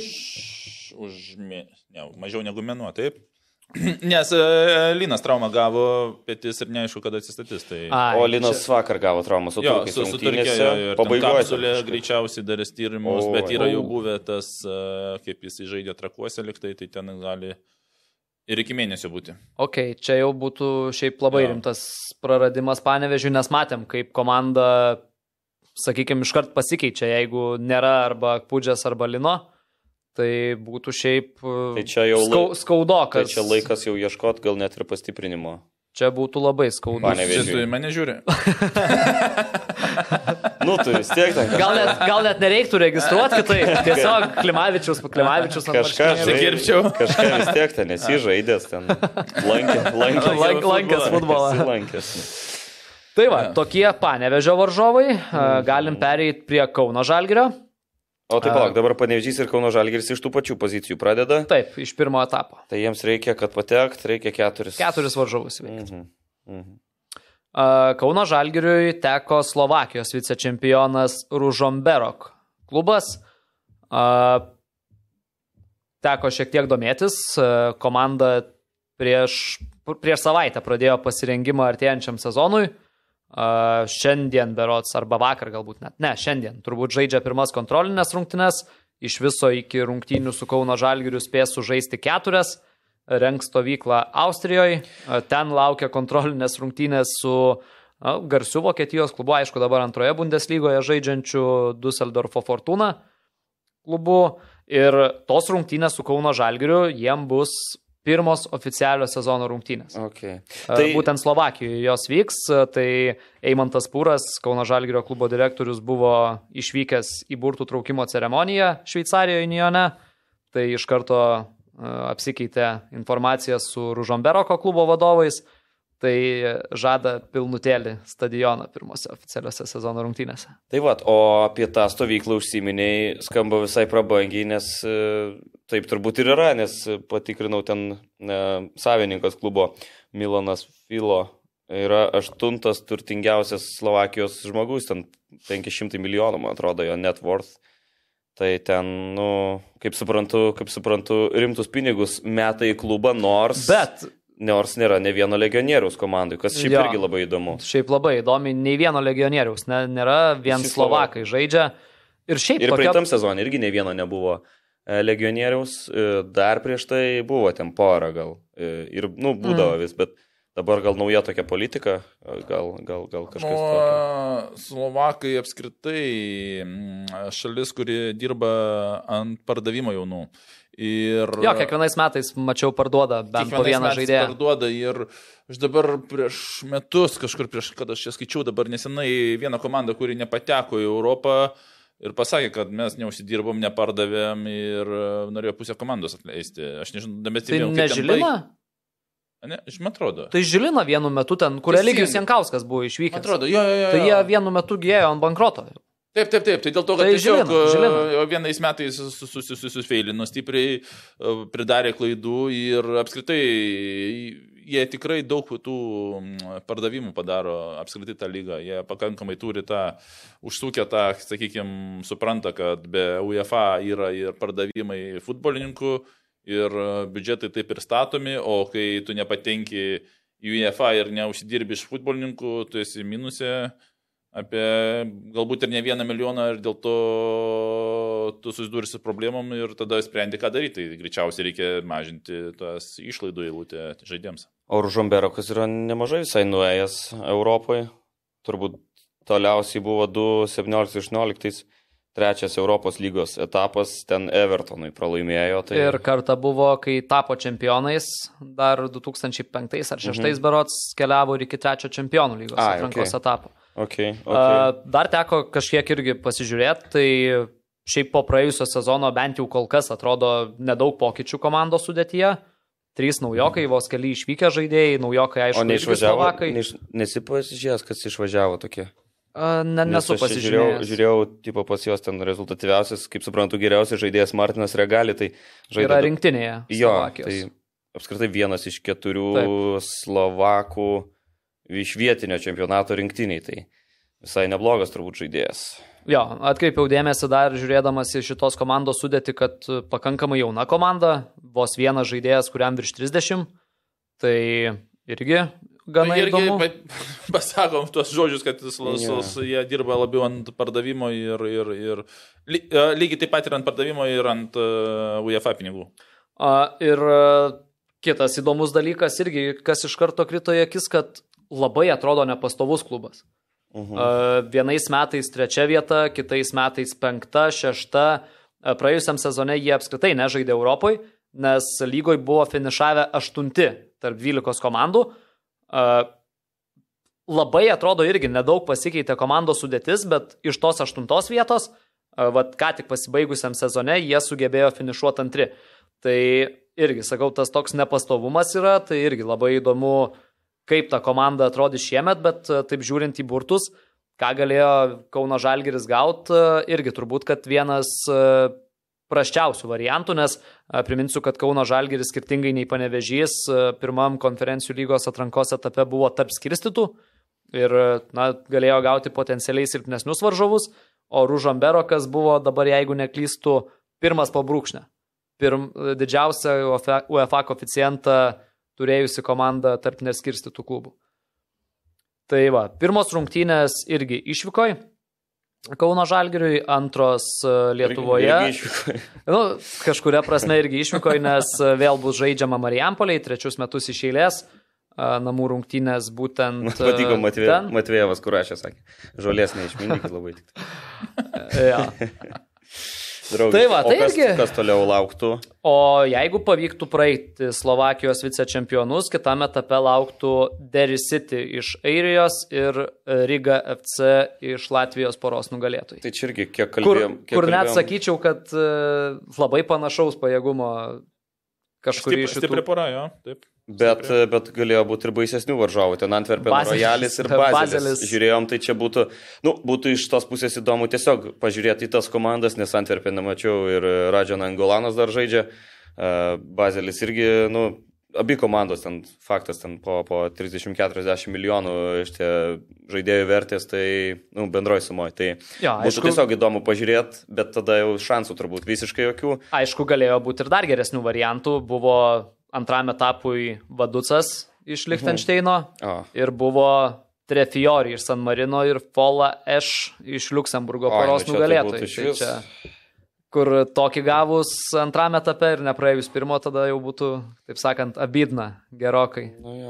Mažiau negu mėnuo, taip? Nes Linas traumą gavo pėtis ir neaišku, kada atsistatys. Tai... O Linas vakar gavo traumą su Turkija. Pabaigoje greičiausiai darės tyrimus, bet yra jau buvę tas, kaip jis žaidė Trakuose liktai, tai ten gali ir iki mėnesio būti. Ok, čia jau būtų šiaip labai rimtas praradimas Panevėžiui, nes matėm, kaip komanda, sakykime, iškart pasikeičia, jeigu nėra arba Pudžės arba Lino. Tai būtų šiaip skaudokas. Tai čia laikas jau ieškot, gal net ir pastiprinimo. Čia būtų labai skaudu. Čia tu į mane žiūri. Nu, tu vis tiek ten. Gal net nereiktų registruoti kitaip. Tiesiog Klimavičius kažką vis tiek ten esi žaidęs, ten lankęs futbolą. Tai va, tokie Panevėžio varžovai. Galim pereiti prie Kauno Žalgirio. O taip, dabar Panevėžys ir Kauno Žalgiris iš tų pačių pozicijų pradeda. Taip, iš pirmo etapo. Tai jiems reikia, kad patekt, reikia 4 varžovus veikti. Kauno Žalgiriui teko Slovakijos vicečempionas Ružomberok klubas. Teko šiek tiek domėtis. Komanda prieš savaitę pradėjo pasirengimą artėjančiam sezonui. Šiandien berods, arba vakar galbūt net. Ne, šiandien. Turbūt žaidžia pirmas kontrolinės rungtynes. Iš viso iki rungtynių su Kauno Žalgiriu spės sužaisti 4. Rengs stovyklą Austrijoje. Ten laukia kontrolinės rungtynės su garsiu Vokietijos klubu, aišku, dabar antroje Bundeslygoje žaidžiančiu Düsseldorfo Fortuna klubu. Ir tos rungtynės su Kauno Žalgiriu jiem bus pirmos oficialios sezono rungtynės. Okay. Būtent Slovakijoje jos vyks, tai Eimantas Pūras, Kauno Žalgirio klubo direktorius, buvo išvykęs į burtų traukimo ceremoniją Šveicarijoje Nione, tai iš karto apsikeitė informaciją su Ružomberoko klubo vadovais, tai žada pilnutėlį stadioną pirmose oficialiuose sezono rungtynėse. Tai va, o apie tą stovyklą užsiminiai skamba visai prabangiai, nes taip turbūt ir yra, nes patikrinau ten savininkas klubo Milanas Filo yra 8 turtingiausias Slovakijos žmogus, ten 500 milijonų, man atrodo, jo net worth. Tai ten, kaip suprantu, rimtus pinigus meta į klubą, nors nėra ne vieno legionieriaus komandai, kas šiaip irgi labai įdomu. Šiaip labai įdomi, nei vieno legionieriaus, nėra vien Slovakai žaidžia. Ir praeitam sezonui irgi ne vieno nebuvo legionieriaus, dar prieš tai buvo ten porą gal. Ir, būdavo vis, bet dabar gal nauja tokia politika, gal kažkas tokio. Slovakai apskritai šalis, kuri dirba ant pardavimo jaunų. Kiekvienais metais, mačiau, parduoda bent po vieną žaidėją. Parduoda ir aš dabar prieš metus, kad aš čia skaičiau, dabar nesenai vieną komandą, kuri nepateko į Europą ir pasakė, kad mes neužsidirbom, nepardavėm ir norėjo pusę komandos atleisti. Aš nežinau, mes tai ne Žilina? Ne, man atrodo. Tai Žilina vienu metu ten, kur Eligijus Jankauskas buvo išvykęs. Atrodo, jo. Tai jie vienu metu gėjo ant bankroto. Taip, tai dėl to, kad tiesiog vienais metais susifeilino stipriai, pridarė klaidų ir apskritai jie tikrai daug tų pardavimų padaro apskritai tą lygą. Jie pakankamai turi tą, užsukę tą, sakykime, supranta, kad be UEFA yra ir pardavimai futbolininkų ir biudžetai taip ir statomi, o kai tu nepatenki į UEFA ir neužsidirbi iš futbolininkų, tu esi minuse apie galbūt ir ne 1 milijoną ir dėl to tu susidūri su problemom ir tada sprendi, ką daryti. Tai greičiausiai reikia mažinti tas išlaidų eilutę žaidėjams. O Ružomberokas yra nemažai visai nuėjęs Europoje. Turbūt toliausiai buvo 2017-2018 trečias Europos lygos etapas, ten Evertonui pralaimėjo. Tai... Ir kartą buvo, kai tapo čempionais, dar 2005 ar 2006 berods keliavo ir iki trečio čempionų lygos atrankos etapo. Okay. Dar teko kažkiek irgi pasižiūrėti, tai šiaip po praėjusio sezono bent jau kol kas atrodo nedaug pokyčių komandos sudėtyje. 3 naujokai, vos keli išvykę žaidėjai, naujokai aišku, irgi Slovakai. Nesipasižiūrės, kas išvažiavo tokie. Nesu pasižiūrėjęs. Žiūrėjau, tipo pas juos ten rezultatyviausias, kaip suprantu, geriausias žaidėjas Martinas Regali, tai žaidė... Yra rinktinėje. Jo, Slovakijos. tai apskritai vienas iš 4 Slovakų iš vietinio čempionato rinktiniai, tai visai neblogas turbūt žaidėjas. Jo, atkreipiau dėmesį dar žiūrėdamas į šitos komandos sudėtį, kad pakankamai jauna komanda, vos vienas žaidėjas, kuriam virš 30, tai irgi gana įdomu. Pasakom tuos žodžius, kad jie dirba labiau ant pardavimo ir lygiai taip pat ir ant pardavimo ir ant UEFA pinigų. Ir kitas įdomus dalykas irgi, kas iš karto krito į akis, kad labai atrodo nepastovus klubas. Vienais metais 3 vieta, kitais metais 5, 6. Praėjusiam sezone jie apskritai nežaidė Europoje, nes lygoj buvo finišavę 8 tarp 12 komandų. Labai atrodo irgi nedaug pasikeitė komandos sudėtis, bet iš tos 8 vietos, ką tik pasibaigusiam sezone, jie sugebėjo finišuoti 2. Tai irgi, sakau, tas toks nepastovumas yra, tai irgi labai įdomu, kaip ta komanda atrodys šiemet, bet taip žiūrint į burtus, ką galėjo Kauno Žalgiris gauti, irgi turbūt, kad vienas prasčiausių variantų, nes priminsiu, kad Kauno Žalgiris skirtingai nei Panevėžys pirmam konferencijų lygos atrankos etape buvo tarp skirstytų ir galėjo gauti potencialiai silpnesnius varžovus, o Ružomberokas buvo dabar, jeigu neklystų, pirmas po brūkšnę. Didžiausią UEFA koeficientą turėjusi komanda tarp neskirstytų klubų. Tai va, pirmos rungtynės irgi išvykoj Kauno Žalgiriui, antros Lietuvoje. Kažkuria prasme irgi išvykoj, nes vėl bus žaidžiama Marijampolėj, 3 metus iš eilės. Namų rungtynės būtent... Patiko Matvėjevas, kur aš sakė. Žolės neišmindykit labai tik. Ja. Draugai, tai va, tai kas toliau lauktų? O jeigu pavyktų praeiti Slovakijos vicečempionus, kitame etape lauktų Derry City iš Airijos ir Riga FC iš Latvijos poros nugalėtojai. Tai čia irgi kiek kalbėjom. Kur net sakyčiau, kad labai panašaus pajėgumo kažkurį iš šitų. Stipri pora, jo, taip. Bet galėjo būti ir baisesnių varžovų. Ten Antwerpeno Royalis ir Bazelis. Žiūrėjom, tai čia būtų iš tos pusės įdomu tiesiog pažiūrėti į tas komandas, nes Antwerpene mačiau ir Radžan Angolanas dar žaidžia. Bazelis irgi, abi komandos, ten faktas, ten po 30-40 milijonų iš tie žaidėjų vertės, tai bendroj sumoje. Tai būtų tiesiog įdomu pažiūrėti, bet tada jau šansų turbūt visiškai jokių. Aišku, galėjo būti ir dar geresnių variantų. Buvo antram etapui Vaducas iš Lichtensteino ir buvo Trefiori iš San Marino ir Fola Eš iš Liuksemburgo poros nugalėtojai. Tai čia, kur tokį gavus antram etape ir nepraėjus pirmo, tada jau būtų, taip sakant, abidna gerokai.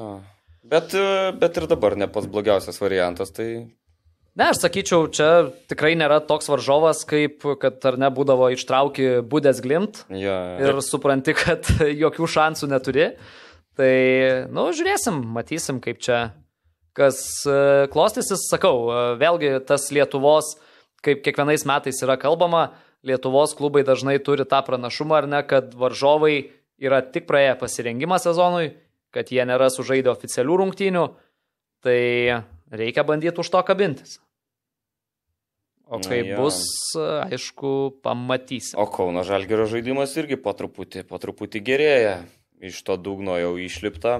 Bet ir dabar ne pats blogiausias variantas, tai... Ne, aš sakyčiau, čia tikrai nėra toks varžovas, kaip kad ar nebūdavo ištrauki Budės Glimt ir supranti, kad jokių šansų neturi. Tai, žiūrėsim, matysim, kaip čia kas klostysis. Sakau, vėlgi tas Lietuvos, kaip kiekvienais metais yra kalbama, Lietuvos klubai dažnai turi tą pranašumą, ar ne, kad varžovai yra tik praėję pasirengimą sezonui, kad jie nėra sužaidę oficialių rungtynių, tai reikia bandyti už to kabintis. O kaip bus, aišku, pamatysim. O Kauno Žalgirio žaidimas irgi po truputį gerėja. Iš to dugno jau išlipta,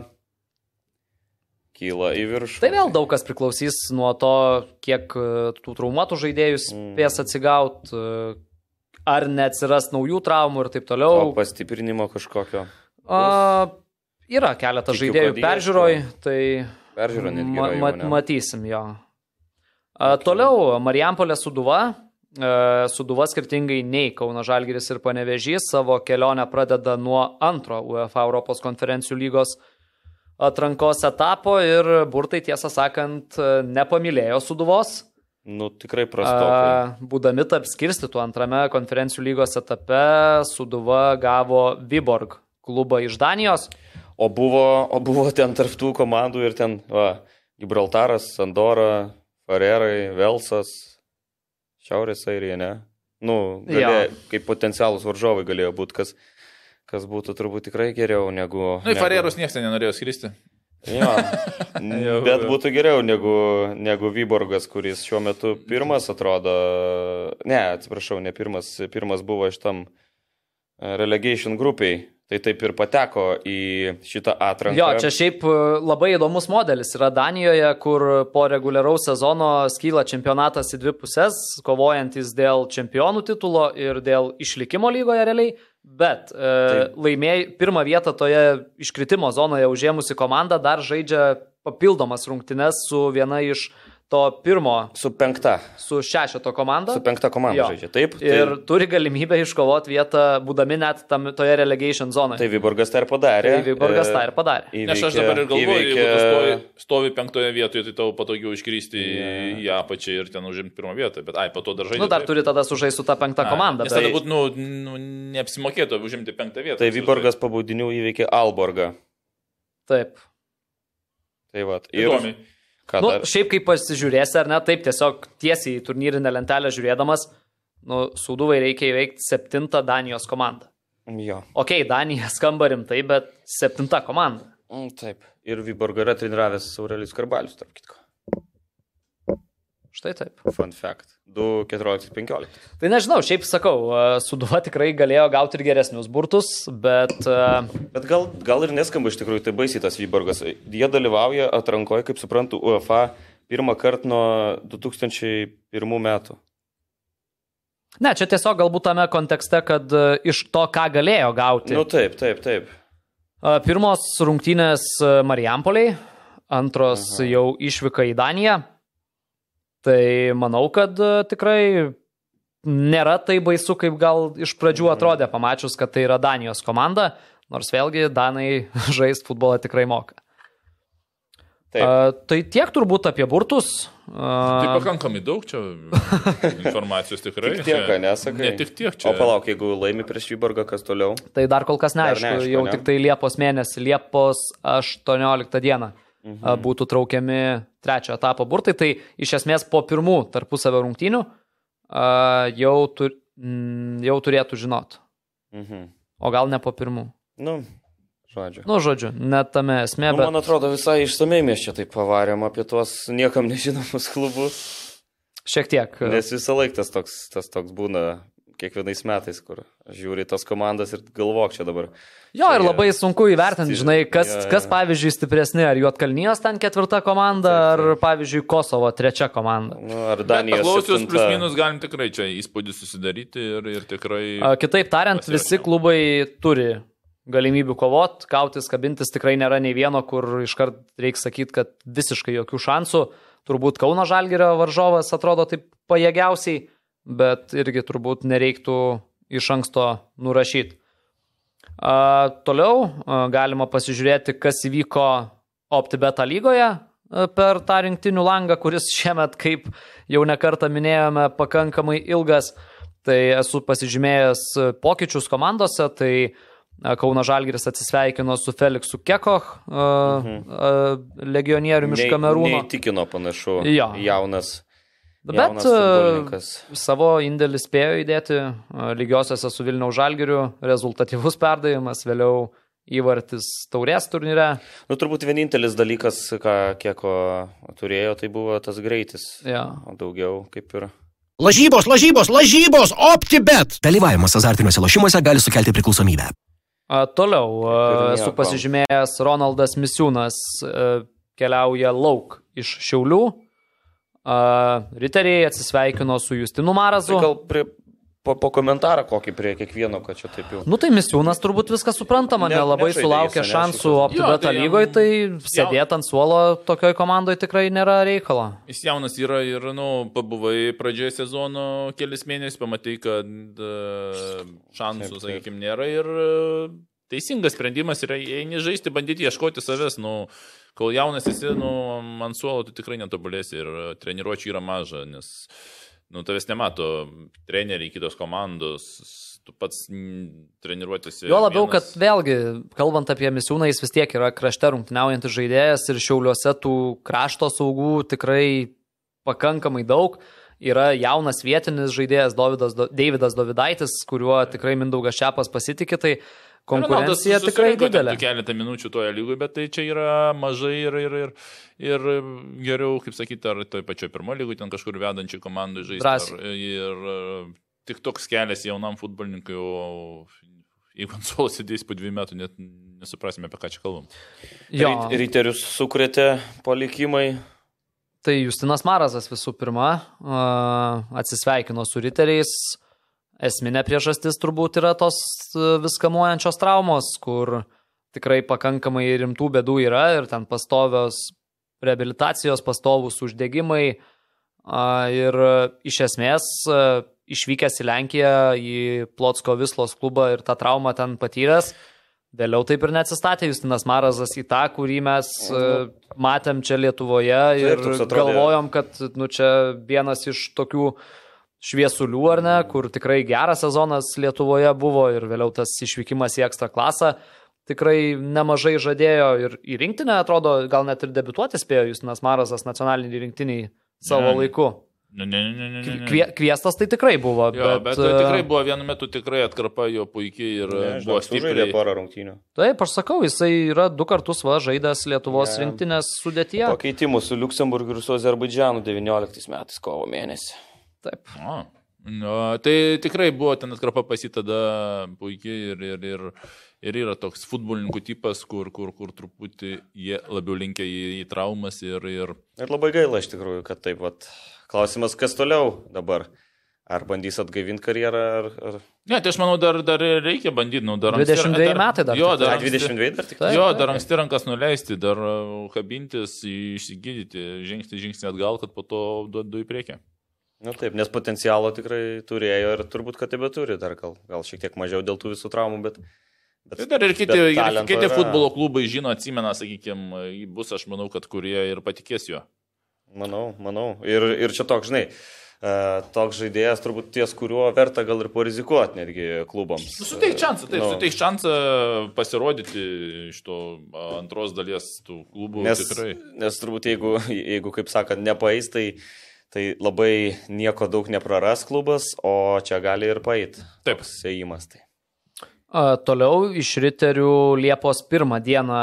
kyla į viršų. Tai vėl daug kas priklausys nuo to, kiek tų traumuotų žaidėjų spės atsigauti, ar neatsiras naujų traumų ir taip toliau. O pastiprinimo kažkokio? Yra keletas žaidėjų peržiūroj, tai matysim jo. Toliau Marijampolė Sūduva. Sūduva skirtingai nei Kauno Žalgiris ir Panevėžys savo kelionę pradeda nuo antro UEFA Europos konferencijų lygos atrankos etapo ir burtai, tiesą sakant, nepamylėjo Sūduvos. Tikrai prastokai. Būdami tarp skirstytų antrame konferencijų lygos etape, Sūduva gavo Viborg klubą iš Danijos. O buvo ten tarp tų komandų ir ten Gibraltaras, Andora, Farerai, Velsas, Šiaurės Airija, ne? Kaip potencialus varžovai galėjo būti, kas būtų turbūt tikrai geriau negu... Farerus niekas nenorėjo skristi. Jo, bet būtų geriau negu Vyborgas, kuris šiuo metu pirmas atrodo, ne pirmas buvo iš tam relegation grupiai. Tai taip ir pateko į šitą atranką. Jo, čia šiaip labai įdomus modelis yra Danijoje, kur po reguliaraus sezono skyla čempionatas į dvi pusės, kovojantis dėl čempionų titulo ir dėl išlikimo lygoje realiai, bet pirmą vietą toje iškritimo zonoje užėmusi komanda dar žaidžia papildomas rungtynes su viena iš to pirmo. Su penkta. Su šešeto komanda. Su penkta komanda žaidžia, taip. Ir turi galimybę iškovoti vietą, būdami net toje relegation zonoje. Tai Vyborgas tą ir padarė. Nes aš dabar ir galvoju, jeigu tu stovi penktoje vietoje, tai tau patogiau iškristi į apačią ir ten užimti pirmą vietą. Bet po to dar žaidžia. Dar turi tada sužaisti su ta penkta komanda. Nes tada būtų, neapsimokėtų užimti penktą vietą. Tai Vyborgas po baudinių įveikė Alborgą. Taip. Tai vat. Įdomiai. Šiaip kaip pasižiūrėsi, ar ne, taip tiesiog tiesiai į turnyrinę lentelę žiūrėdamas, Sūduvai reikia įveikti 7 Danijos komandą. Jo. Okei, Danija skamba rimtai, bet 7 komanda. Taip. Ir Vyborgą yra treniravęs Aurelijus Skarbalius, tarp kitko. Štai taip. Fun fact. 2-14-15. Tai nežinau, šiaip sakau, Sūduva tikrai galėjo gauti ir geresnius burtus, bet... Bet gal ir neskamba iš tikrųjų, tai baisiai tas Vyborgas. Jie dalyvauja atrankoje, kaip suprantu, UEFA pirmą kartą nuo 2001 metų. Ne, čia tiesiog galbūt tame kontekste, kad iš to, ką galėjo gauti. Taip. Pirmos rungtynės Mariampoliai, antros jau išvyka į Daniją. Tai manau, kad tikrai nėra tai baisu, kaip gal iš pradžių atrodė, pamačius, kad tai yra Danijos komanda, nors vėlgi Danai žaisti futbolą tikrai moka. Tai tiek turbūt apie burtus. Tai pakankamai daug čia informacijos tikrai. Tik tiek, nesakai. Ne tik tiek čia. O palauk, jeigu laimi prieš Vyborgą, kas toliau? Tai dar kol kas neaišku, jau tik tai Liepos mėnesį, Liepos 18 dieną. Būtų traukiami trečio etapo burtai, tai iš esmės po pirmų tarpusavio rungtynių jau turėtų žinot. O gal ne po pirmų. Žodžiu, net tame esmė, bet... Man atrodo, visai išsamei mes čia taip pavarėm apie tuos niekam nežinomus klubus. Šiek tiek. Nes visą laiką tas toks būna kiekvienais metais, kur žiūri tas komandas ir galvok čia dabar. Jo, ir labai sunku įvertinti, žinai, kas pavyzdžiui stipresni, ar Juodkalnijos ten 4 komanda, ar pavyzdžiui Kosovo 3 komanda. Ar Danijos 7. Paklausius plius minus galim tikrai čia įspūdį susidaryti ir tikrai... Kitaip tariant, visi klubai turi galimybių kovot, kautis, kabintis, tikrai nėra nei vieno, kur iškart reikia sakyti, kad visiškai jokių šansų. Turbūt Kauno Žalgirio varžovas atrodo taip pajėgiausiai, bet irgi turbūt nereiktų iš anksto nurašyti. Toliau galima pasižiūrėti, kas įvyko OptiBet lygoje per tą rinktinių langą, kuris šiemet, kaip jau nekartą minėjome, pakankamai ilgas. Tai esu pasižymėjęs pokyčius komandose, tai Kauno Žalgiris atsisveikino su Feliksu Kekoch, legionieriumi iš Kamerūno. Neįtikino panašu, jaunas futbolininkas. Savo indėlį spėjo įdėti lygiosiuose su Vilniaus Žalgiriu, rezultatyvus perdavimas, vėliau įvartis taurės turnyre. Turbūt vienintelis dalykas, ką Keko turėjo, tai buvo tas greitis. O daugiau kaip ir... Lažybos, OptiBet! Dalyvavimas azartiniuose lošimuose gali sukelti priklausomybę. Toliau esu pasižymėjęs Ronaldas Misiūnas keliauja lauk iš Šiaulių. Riteriai atsisveikino su Justinu Marazu. Tai gal po komentarą kokį prie kiekvieno, kad čia taip jau... Tai Misiūnas turbūt viskas suprantama, nelabai sulaukė šansų OptiBet lygoje, tai sėdėt ant suolo tokioj komandoje tikrai nėra reikalo. Jis jaunas yra ir, pabuvai pradžioje sezono kelis mėnesius, pamatai, kad šansų, sakykime, nėra ir teisingas sprendimas yra eini žaisti, bandyti ieškoti savęs, kol jaunas esi, ant suolo tu tikrai netobulėsi ir treniruočių yra maža, nes tavęs nemato treneriai, kitos komandos, tu pats treniruotėsi. Jo labiau, kad vėlgi, kalbant apie Misiūną, jis vis tiek yra krašte rungtyniaujantis žaidėjas ir Šiauliuose tų krašto saugų tikrai pakankamai daug. Yra jaunas vietinis žaidėjas Deividas Dovidaitis, kuriuo tikrai Mindaugas Šepas pasitikė, tai konkurencija tikrai didelė. Keletą minučių toje lygoje, bet tai čia yra mažai ir geriau, kaip sakyti, ar toj pačioj pirmo lygoje ten kažkur vedančiai komandai žaisti. Ir tik toks kelias jaunam futbolininkui, o jeigu ant suolo sėdės po 2 metų, net nesuprasime, apie ką čia kalbam. Riterius sukrėtė palikimai. Tai Justinas Marazas visų pirma atsisveikino su riteriais. Esminė priežastis turbūt yra tos viskamuojančios traumos, kur tikrai pakankamai rimtų bėdų yra ir ten pastovios reabilitacijos, pastovūs uždegimai. Ir iš esmės išvykęs į Lenkiją, į Plotsko Vislos klubą ir tą traumą ten patyręs, vėliau taip ir neatsistatė Justinas Marazas į tą, kurį mes matėm čia Lietuvoje ir galvojom, kad čia vienas iš tokių šviesulių, ar ne, kur tikrai geras sezonas Lietuvoje buvo ir vėliau tas išvykimas į ekstra klasą tikrai nemažai žadėjo ir į rinktinę, atrodo, gal net ir debiutuoti spėjo Justinas Marazas nacionalinį rinktiniai savo laiku. Kviestas tai tikrai buvo. Bet tikrai buvo vienu metu tikrai atkarpa jo puikiai ir buvo stipriai porą rungtynių. Taip, aš sakau, jisai yra 2 kartus žaidęs Lietuvos rinktinės sudėtyje. Pakeitimų su Liuksemburgu ir su Azerbaidžanu 19 metais kovo mėnesį. Taip. Tai tikrai buvo ten atkarpa pasitada puikiai ir yra toks futbolininkų tipas, kur truputį jie labiau linkia į traumas ir labai gaila iš tikrųjų, kad taip vat. Klausimas, kas toliau dabar? Ar bandys atgaivinti karjerą? Ne, tai aš manau, dar reikia bandyti. 22 metai dar. Jo, dar 22 dar tik. Jo, dar anksti rankas nuleisti, dar kabintis, išsigydyti, žingsnį atgal, kad po to duodu į priekį. Taip, nes potencialo tikrai turėjo ir turbūt, kad tebeturi dar gal šiek tiek mažiau dėl tų visų traumų, bet dar ir kiti futbolo klubai žino, atsimena, sakykime, bus, aš manau, kad kurie ir patikės jo. Manau. Ir čia toks, žinai, toks žaidėjas turbūt ties, kuriuo verta gal ir parizikuoti netgi klubams. Suteik šansą pasirodyti iš to antros dalies tų klubų tikrai. Nes turbūt jeigu kaip sakant, nepaeis, tai labai nieko daug nepraras klubas, o čia gali ir paeiti. Taip. Sėjimas tai. Toliau iš riterių Liepos 1 dieną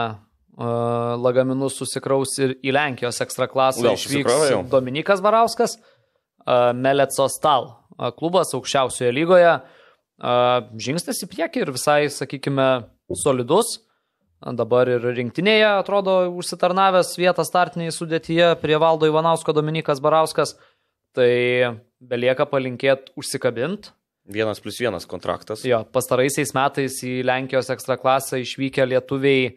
lagaminus susikraus ir į Lenkijos ekstraklasą išvyks Dominikas Barauskas, Meleco Stal klubas aukščiausioje lygoje. Žingsnis į priekį ir visai, sakykime, solidus. Dabar ir rinktinėje atrodo užsitarnavęs vietą startinėje sudėtyje prie Valdo Ivanausko Dominikas Barauskas. Tai belieka palinkėti užsikabinti. 1+1 kontraktas. Jo, pastaraisiais metais į Lenkijos ekstraklasą išvykę lietuviai,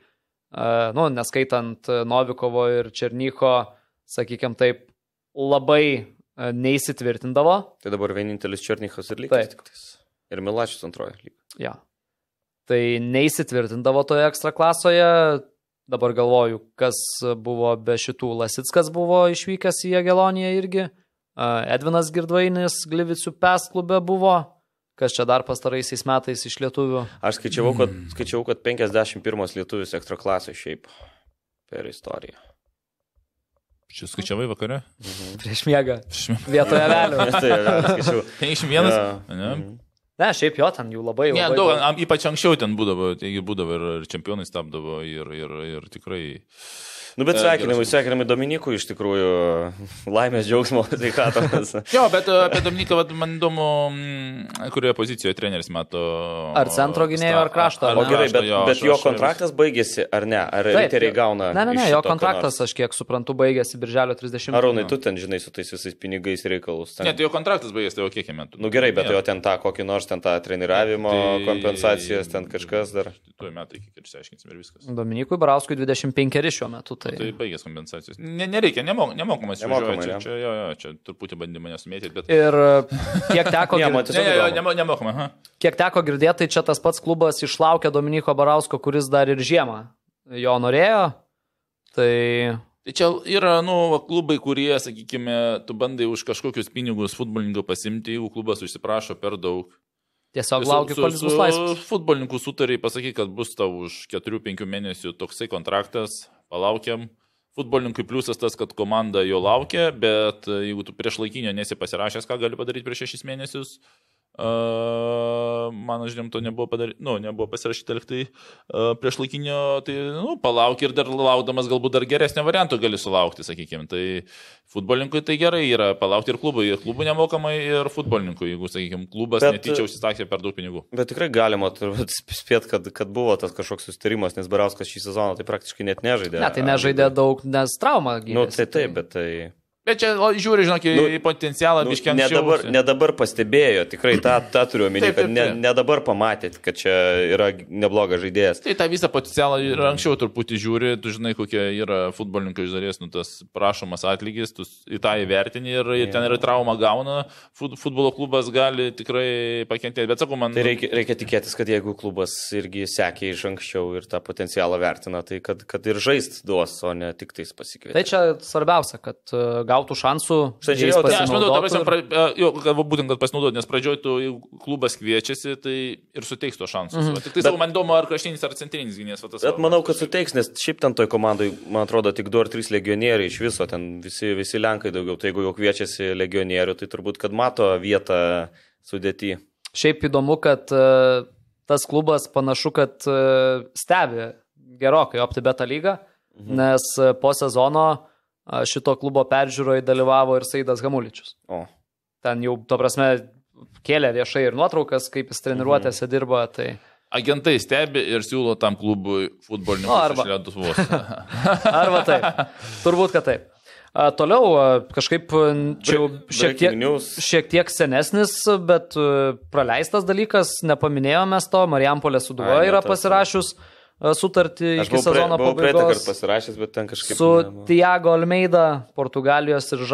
neskaitant Novikovo ir Černycho, sakykime taip, labai neįsitvirtindavo. Tai dabar vienintelis Černychas ir lygiai. Ir Milačius antroje lygoje. Ja. Tai neįsitvirtindavo toje ekstraklasoje. Dabar galvoju, kas buvo be šitų. Lasickas buvo išvykęs į Jageloniją irgi. Edvinas Girdvainis Glivicių PES klube buvo. Kas čia dar pastaraisiais metais iš lietuvių? Aš skaičiavau, kad 51 lietuvis ekstraklasai šiaip per istoriją. Čia skaičiavai vakare? Prieš miegą. Vietoje vėliau. 51? Ne, šiaip jo, ten jų labai. Ne, daug, ypač anksčiau ten būdavo ir čempionai tapdavo ir tikrai... Bet sveikinimai Dominikui iš tikrųjų laimės, džiaugsmo, sveikatos. Jo, bet apie Dominiką man įdomu, kurioje pozicijoje treneris mato. Ar centro gynėjo, ar krašto. O gerai, bet jo kontraktas baigėsi, ar ne? Ar riteriai gauna? Ne, jo kontraktas, aš kiek suprantu, baigėsi birželio 30. Arūnai, tu ten žinai su tais visais pinigais reikalus. Ne, tai jo kontraktas baigėsi, tai jau kiek metų. Gerai, bet jo ten tą kokį nors, ten tą treniravimo kompensacijas, ten kažkas dar. Tuo metai, kiek ir išsiaiškinsim ir viskas. Dominikui Barauskui 25 šiuo metu. Tai baigės kompensacijos. Nereikia, nemokamas išvažiuoja. Čia truputį bandymą nesumėtyti, bet... Ir kiek teko nemokama. Kiek teko girdėti, tai čia tas pats klubas išlaukė Dominiko Barausko, kuris dar ir žiemą jo norėjo. Tai čia yra, klubai, kurie, sakykime, tu bandai už kažkokius pinigus futbolininkų pasimti, jeigu klubas užsiprašo per daug. Tiesiog laukia, kol jis bus laisvas. Futbolininkų sutariai pasakė, kad bus tau už 4-5 mėnesių toksai kontraktas, palaukiam. Futbolininkui pliusas tas, kad komanda jo laukia, bet jeigu tu prieš laikinio nesi pasirašęs, ką gali padaryti prieš 6 mėnesius, Mano žinom, to nebuvo nebuvo pasirašyta liktai prieš laikinio, tai, palauk ir dar laukdamas galbūt dar geresnio varianto gali sulaukti, sakykime. Tai futbolininkui tai gerai yra palaukti ir klubų nemokamai ir futbolininkui, jeigu, sakykime, klubas netyčia užsisakė per daug pinigų. Bet tikrai galima spėti, kad buvo tas kažkoks susitarimas, nes Barauskas šį sezoną tai praktiškai net nežaidė. Ne, tai nežaidė daug, nes trauma gydėsi. Tai taip, bet tai... Bet čia žiūri, žinok, į potencialą biškiai anksčiau. Ne dabar pastebėjo, tikrai tą turiu omeny, kad ne dabar pamatėt, kad čia yra neblogas žaidėjas. Tai tą visą potencialą ir anksčiau truputį žiūri, tu žinai, kokie yra futbolininkai iš dalies, tas prašomas atlygis, tu į tą įvertini ir ten yra trauma gauna, futbolo klubas gali tikrai pakentėti. Bet sakau, man... Tai reikia tikėtis, kad jeigu klubas irgi sekė iš anksčiau ir tą potencialą vertina, tai kad ir žaist duos, o ne tik tais pasikvieti. Tai čia svarbiausia, kad gautų šansų. Aš manau, būtent, kad pasinaudoti, nes pradžioj tu klubas kviečiasi, tai ir suteiks to šansus. Tik tai man įdomu, ar kraštinis, ar centrinis gynėjas. Bet manau, kad suteiks, nes šiaip ten toj komandai, man atrodo, tik 2 ar 3 legionieriai iš viso, ten visi lenkai daugiau. Tai jeigu jau kviečiasi legionierių, tai turbūt, kad mato vietą sudėti. Šiaip įdomu, kad tas klubas panašu, kad stebi gerokai OptiBet lygą, nes po sezono šito klubo peržiūroje dalyvavo ir Saidas Hamuličius. Ten jau, to prasme, kėlė viešai ir nuotraukas, kaip jis treniruotėse dirba. Tai... Agentai stebi ir siūlo tam klubui futbolininkus iš Lietuvos. Arba taip. Turbūt, kad taip. Toliau kažkaip čia šiek tiek senesnis, bet praleistas dalykas, nepaminėjome to, Marijampolės Sūduva yra pasirašius sutartį iki sezono pabaigos. Buvau praeitą kartą pasirašęs, bet ten kažkaip... Su Tiago Almeida, Portugalijos ir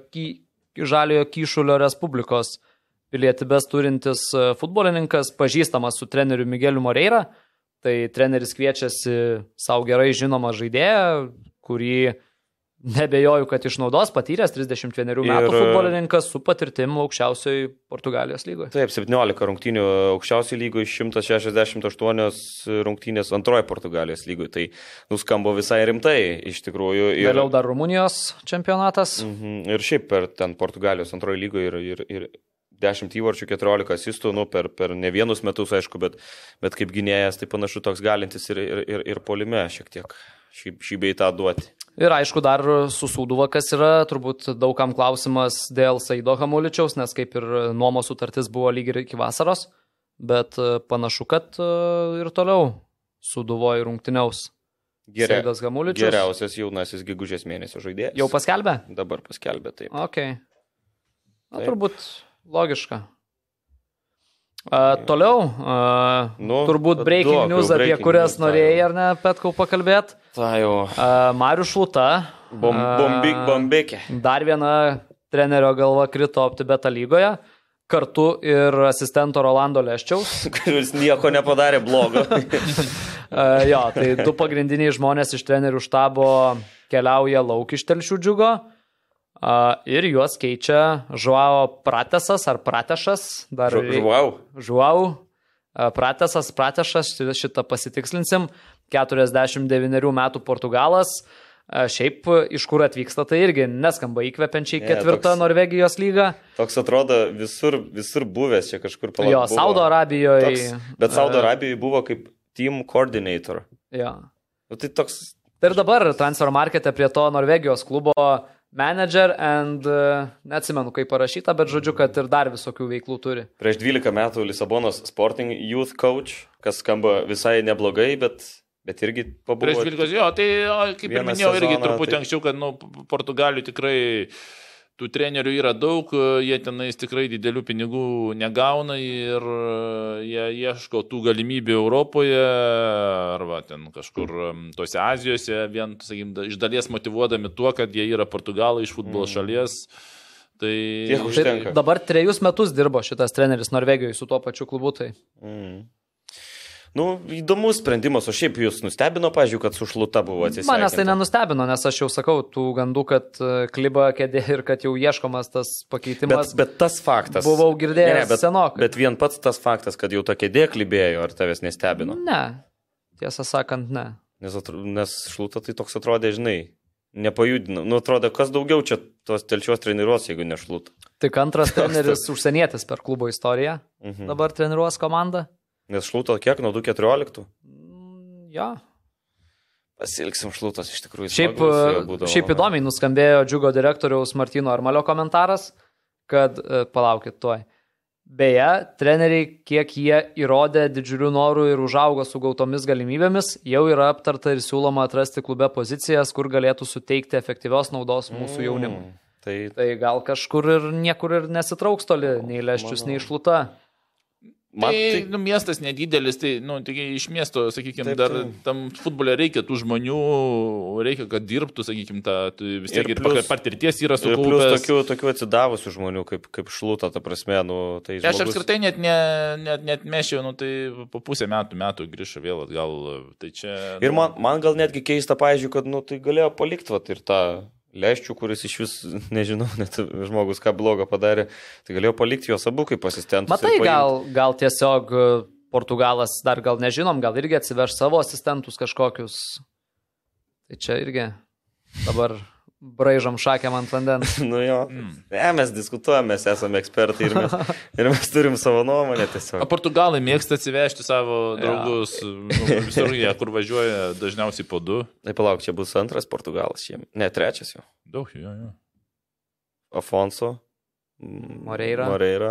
Žaliojo Kyšulio Respublikos pilietybės turintis futbolininkas, pažįstamas su treneriu Migueliu Moreira. Tai treneris kviečiasi savo gerai žinomą žaidėją, kurį nebejoju, kad išnaudos, patyręs 31 metų futbolininkas su patirtim aukščiausioj Portugalijos lygoje. Taip, 17 rungtynių aukščiausioj lygoje, 168 rungtynės antroje Portugalijos lygoje. Tai nuskambo visai rimtai, iš tikrųjų. Vėliau dar Rumunijos čempionatas. Ir šiaip per ten Portugalijos antroje lygoje ir 10 įvarčių, 14 asistų, per ne vienus metus, aišku, bet kaip gynėjas, tai panašu toks galintis ir puolime šiek tiek šį bei tą duoti. Ir aišku, dar su Sūduva, kas yra, turbūt daugam klausimas dėl Saido Hamuličiaus, nes kaip ir nuomos sutartis buvo lyg ir iki vasaros, bet panašu, kad ir toliau Sūduvoje rungtyniaus Saidas Hamuličius. Geriausias jaunasis gegužės mėnesio žaidėjas. Jau paskelbė? Dabar paskelbė, taip. Okay. Na, turbūt logiška. Toliau, turbūt breaking news, apie kurias norėjai, ar ne, Petkau, pakalbėti. Tai jau. Marius Šluta. Bombikė. Dar viena trenerio galva krito OptiBet lygoje. Kartu ir asistento Rolando Leščiaus. Kuris nieko nepadarė blogo. Jo, tai 2 pagrindiniai žmonės iš trenerių štabo keliauja lauk iš Telšių Džiugo. Ir juos keičia Žuao Pratesas ar Pratešas. Žuau. Pratešas, šitą pasitikslinsim. 49 metų Portugalas. Šiaip iš kur atvyksta, tai irgi neskamba įkvepiančiai 4 Norvegijos lyga. Toks atrodo visur buvęs čia kažkur palauk. Jo, Saudo Arabijoje. Bet Saudo Arabijoje buvo kaip team coordinator. Jo. Tai toks... Ir dabar transfer markete prie to Norvegijos klubo manager and, neatsimenu kaip parašyta, bet žodžiu, kad ir dar visokių veiklų turi. Prieš 12 metų Lisabonos Sporting Youth Coach, kas skamba visai neblogai, bet irgi pabuvo. Prieš 12, jo, tai kaip ir minėjau, irgi truputį anksčiau, kad Portugalijų tikrai tų trenerių yra daug, jie tenais tikrai didelių pinigų negauna ir jie ieško tų galimybių Europoje arba ten kažkur tose Azijose, vien, sakykime, iš dalies motyvuodami tuo, kad jie yra Portugalai iš futbolo šalies. Tai dabar 3 metus dirbo šitas treneris Norvegijoje su tuo pačiu klubu. Tai. Įdomus sprendimas, o šiaip jūs nustebino, pažiūrėjau, kad su Šluta buvo atsisveikinta. Manęs tai nenustebino, nes aš jau sakau tų gandų, kad kliba kėdė ir kad jau ieškomas tas pakeitimas. Bet tas faktas. Buvau girdėjęs senokai. Bet vien pats tas faktas, kad jau ta kėdė klibėjo, ar tavęs nestebino? Ne, tiesą sakant, ne. Nes Šluta tai toks atrodė, žinai, nepajudino. Atrodo, kas daugiau čia tos Telšios treniruos, jeigu ne Šluta. Tik antras treneris užsienietis per klubo istoriją. Dabar treniruos komandą. Nes Šluto kiek, nuo 2014? Jo. Pasilgsim Šlutos, iš tikrųjų. Šiaip įdomiai nuskambėjo Džiugo direktoriaus Martyno Armalio komentaras, kad, palaukit tuoj. Beje, treneriai, kiek jie įrodė didžiulių norų ir užaugo su gautomis galimybėmis, jau yra aptarta ir siūloma atrasti klube pozicijas, kur galėtų suteikti efektyvios naudos mūsų jaunimui. Tai gal kažkur ir niekur ir nesitrauks toli, nei Leščius, nei Šluta. Miestas nedidelis, tai iš miesto, sakykime, dar tam futbole reikia tų žmonių, reikia, kad dirbtų, sakykime, vis tiek ir patirties yra sukaupęs. Ir plus tokių atsidavusių žmonių, kaip Šluta, ta prasme, tai žmogus... Aš apskritai net mešiau, tai po pusę metų grįžo vėl atgal, tai čia... Ir man gal netgi keista, pavyzdžiui, kad, tai galėjo palikti ir tą Leščių, kuris iš vis, nežinau, net žmogus ką blogo padarė, tai galėjo palikti juos abu kaip asistentus. Matai, gal tiesiog Portugalas, dar gal nežinom, gal irgi atsiveš savo asistentus kažkokius. Tai čia irgi dabar braižom šakiam ant vandens. Mes diskutuojame, mes esame ekspertai ir mes turim savo nuomonę tiesiog. Portugalai mėgsta atsivežti savo draugus, visur jie, kur važiuoja dažniausiai po 2. Tai palauk, čia bus antras Portugalas šiemet. Ne, trečias jau. Daug, jo. Afonso. Moreira.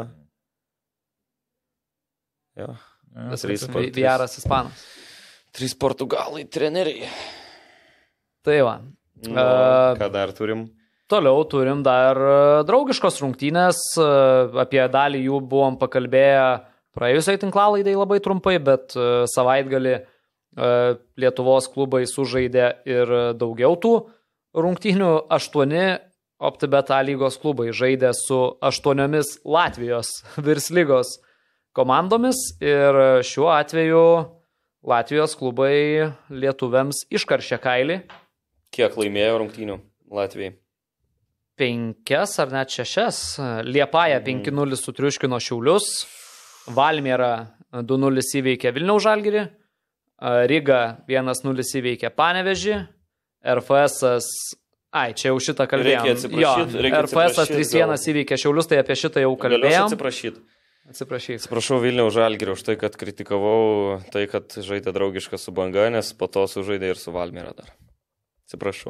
Jo. Viaras Ispanas. 3 Portugalai treneriai. Tai va. Ką dar turim? Toliau turim dar draugiškos rungtynės, apie dalį jų buvom pakalbėję praėjusiai tinklalaidai labai trumpai, bet savaitgalį Lietuvos klubai sužaidė ir daugiau tų rungtynių. 8 OptiBet A lygos klubai žaidė su 8 Latvijos virslygos komandomis ir šiuo atveju Latvijos klubai lietuviams iškaršė kailį. Kiek laimėjo rungtynių Latvijai? 5 ar net 6. Liepaja 5-0 sutriuškino Šiaulius. Valmiera 2-0 įveikė Vilniaus Žalgirį. Ryga 1-0 įveikė Panevėžį. RFS... čia jau šitą kalbėjom. RFS 3-1 įveikė Šiaulius, tai apie šitą jau kalbėjom. Atsiprašau Vilniaus Žalgirio už tai, kad kritikavau tai, kad žaidė draugišką su Banga, nes po to sužaidė ir su Valmiera dar. Atsiprašau.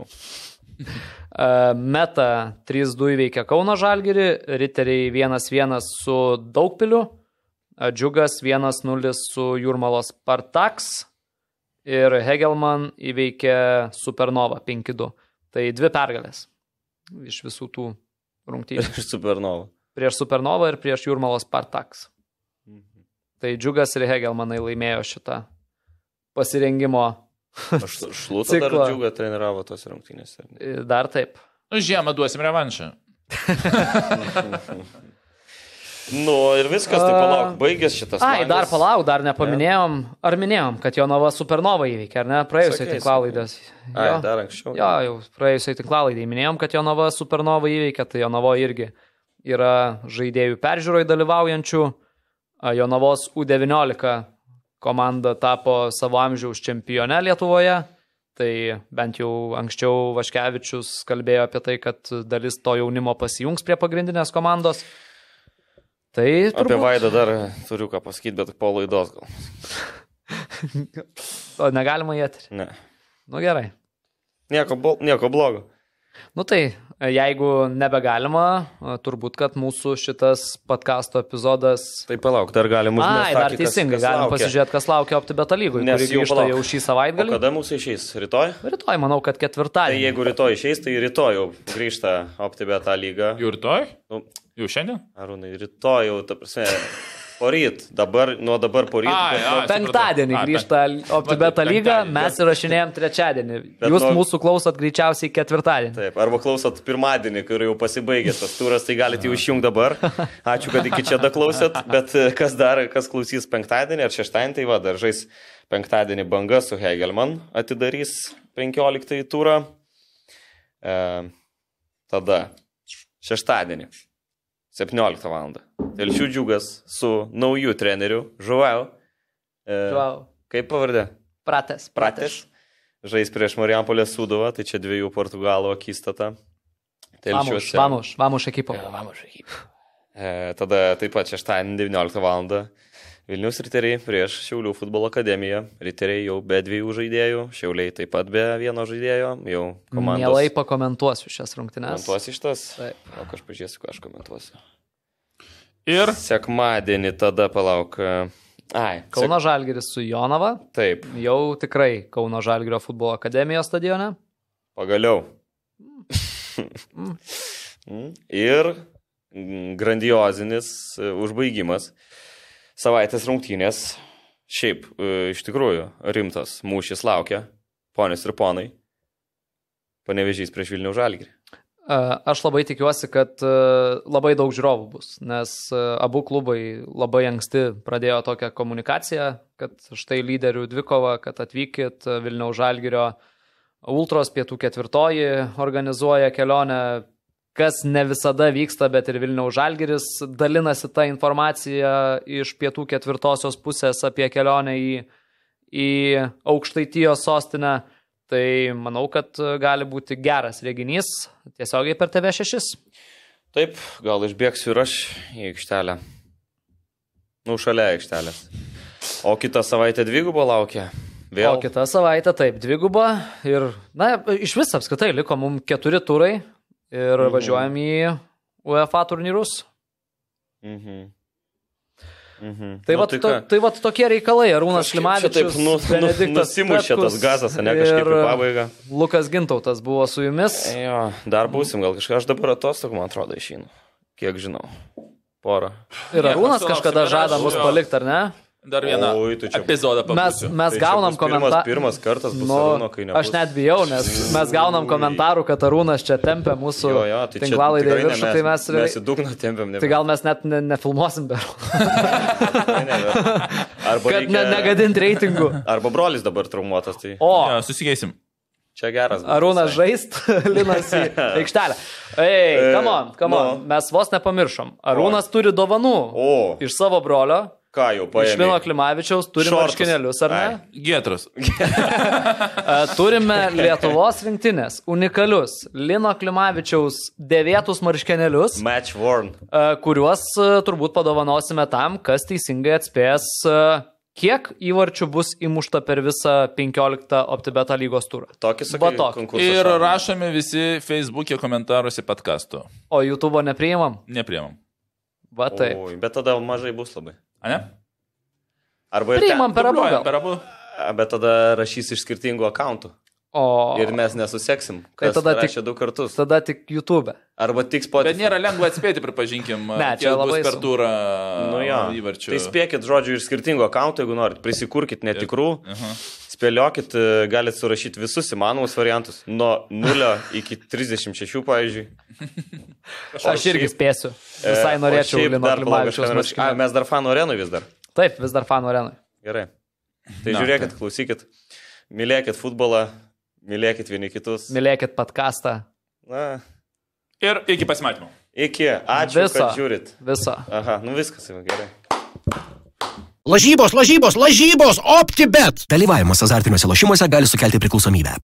Meta 3-2 įveikė Kauno Žalgirį, Riteriai 1-1 su Daugpiliu, Džiugas 1-0 su Jūrmalos Spartaks ir Hegelman įveikė Supernova 5-2. Tai 2 pergalės iš visų tų rungtynių. Prieš Supernova ir prieš Jūrmalos Spartaks. Tai Džiugas ir Hegelmanai laimėjo šitą pasirengimo Šluta dar Džiugą treniravo tos rungtynėse. Dar taip. Žiemą duosim revanšą. Ir viskas, tai palauk, baigės šitas. Dar palauk, dar nepaminėjom. Ar minėjom, kad Jonava Supernova įveikė, ar ne? Praėjusiai tinklalaidės. Dar anksčiau. Jau praėjusiai tinklalaidai minėjom, kad Jonava Supernova įveikė, tai Jonavo irgi yra žaidėjų peržiūroje dalyvaujančių. Jonavos U19 komanda tapo savo amžiaus čempione Lietuvoje, tai bent jau anksčiau Vaškevičius kalbėjo apie tai, kad dalis to jaunimo pasijungs prie pagrindinės komandos. Tai turbūt... Apie Vaidą dar turiu ką pasakyti, bet po laidos gal. O negalima į eterį? Ne. Gerai. Nieko blogo. Tai jeigu nebegalima, turbūt, kad mūsų šitas podcasto epizodas... Tai palauk, dar galim užmesti. Dar teisingai, galim pasižiūrėti, kas laukia OptiBet lygoj, kuri grįžta jau šį savaitgalį. O kada mūsų išeis? Rytoj? Rytoj, manau, kad ketvirtadienį. Tai jeigu rytoj išeis, tai rytoj jau grįžta OptiBet lyga. Jau rytoj? Jau šiandien? Arūnai, rytoj jau, ta prasme... Poryt, nuo dabar poryt. Penktadienį grįžta OptiBet lyga, mes įrašinėjom trečiadienį. Jūs mūsų klausot greičiausiai ketvirtadienį. Taip, arba klausot pirmadienį, kur jau pasibaigė tas turas, tai galite jau išjungti dabar. Ačiū, kad iki čia daklausėt, bet kas klausys penktadienį ar šeštadienį, tai dar žais penktadienį Banga su Hegelman atidarys 15 turą. Tada šeštadienį 17 val. Telšių Džiugas su nauju treneriu Žuau. Kaip pavardė? Prates. Žais prieš Marijampolės Sūduvą, tai čia 2 Portugalų akistata. Telšiuose. Vamos ekipo. Tada taip pat šeštadienį 19 val. Vilniaus riteriai prieš Šiaulių futbolo akademiją. Riteriai jau be 2 žaidėjų, Šiauliai taip pat be 1 žaidėjo. Jau komandos. Mielai pakomentuosiu šias rungtynes. Komentuosiu šitas? Taip. O aš pažiūrėsiu, ką aš komentuosiu. Ir Sekmadienį tada palauk. Kauno Žalgiris su Jonava. Taip. Jau tikrai Kauno Žalgirio futbolo akademijos stadione. Pagaliau. Ir grandiozinis užbaigimas. Savaitės rungtynės. Šiaip, iš tikrųjų, rimtas mūšis laukia. Ponios ir ponai. Panevėžys prieš Vilniaus Žalgirį. Aš labai tikiuosi, kad labai daug žiūrovų bus, nes abu klubai labai anksti pradėjo tokią komunikaciją, kad štai lyderių dvikova, kad atvykit Vilniaus Žalgirio Ultros pietų 4 organizuoja kelionę, kas ne visada vyksta, bet ir Vilniaus Žalgiris dalinasi tą informaciją iš pietų 4 pusės apie kelionę į Aukštaitijos sostinę. Tai manau, kad gali būti geras reginys tiesiogiai per TV6. Taip, gal išbėgsiu ir aš į aikštelę. Šalia aikštelės. O kitą savaitę 2 laukia. Vėl. O kitą savaitę taip, 2. Ir, iš viso apskritai liko mums 4 turai ir važiuojam į UEFA turnyrus. Tai vat tokie reikalai. Arūnas Klimavičius, Benediktas nusimušė tas gazas, ne kažkaip į pabaigą. Lukas Gintautas buvo su jumis. Jo, dar būsim, gal kažką. Aš dabar atostogų, man atrodo, išeinu. Kiek žinau. Porą. Ir Arūnas kažkada žada mus palikti, ar ne? Dar vieną epizodą pabūsiu. Mes gaunam komentarų. Pirmas kartas bus Arūno, kai nebus. Aš net bijau, nes mes gaunam komentarų, kad Arūnas čia tempia mūsų tinklalaidę į viršų, tai mes į dugną tempiam. Tai gal mes net nefilmuosim be Kad negadint reitingų. Arba brolis dabar traumuotas. Tai... Susikeisim. Čia geras. Arūnas žaist, Linas į aikštelę. Come on, mes vos nepamiršom. Arūnas turi dovanų iš savo brolio. Ką jau paėmė? Iš Lino Klimavičiaus turime marškinėlius, ar ne? Gietras. Turime Lietuvos rinktinės unikalius Lino Klimavičiaus dėvėtus marškinėlius, match worn, kuriuos turbūt padovanosime tam, kas teisingai atspės, kiek įvarčių bus įmušta per visą 15 OptiBet lygos turą. Tokį konkursą. Ir rašome visi Facebook'e komentaruose podcasto. O YouTube'o nepriimam? Nepriimam. Va taip. Bet tada mažai bus labai. A ne? Arba priimam per abu. Bet tada rašys iš skirtingų akauntų. Ir mes nesuseksim, kas tai rašė 2 kartus. Tada tik YouTube. Arba tik Spotify. Bet nėra lengva atspėti, pripažinkim, kiek bus per turą įvarčių. Tai spėkit, žodžiu, iš skirtingų akauntų, jeigu norit. Prisikurkit netikrų, spėliokit, galit surašyti visus įmanomus variantus. Nuo 0 iki 36, pavyzdžiui. Aš irgi spėsiu. Visai norėčiau Lino Klimavičiaus marškinėlių. Mes dar fanų arenui vis dar. Taip, vis dar fanų arenui. Gerai. Tai žiūrėkit, klausykit, mylėkit futbolą, mylėkit vieni kitus. Mylėkit podcastą. Ir iki pasimatymo. Iki. Ačiū, kad žiūrit. Viso. Aha, viskas jau gerai. Lažybos, OptiBet. Dalyvavimas azartiniuose lošimuose gali sukelti priklausomybę.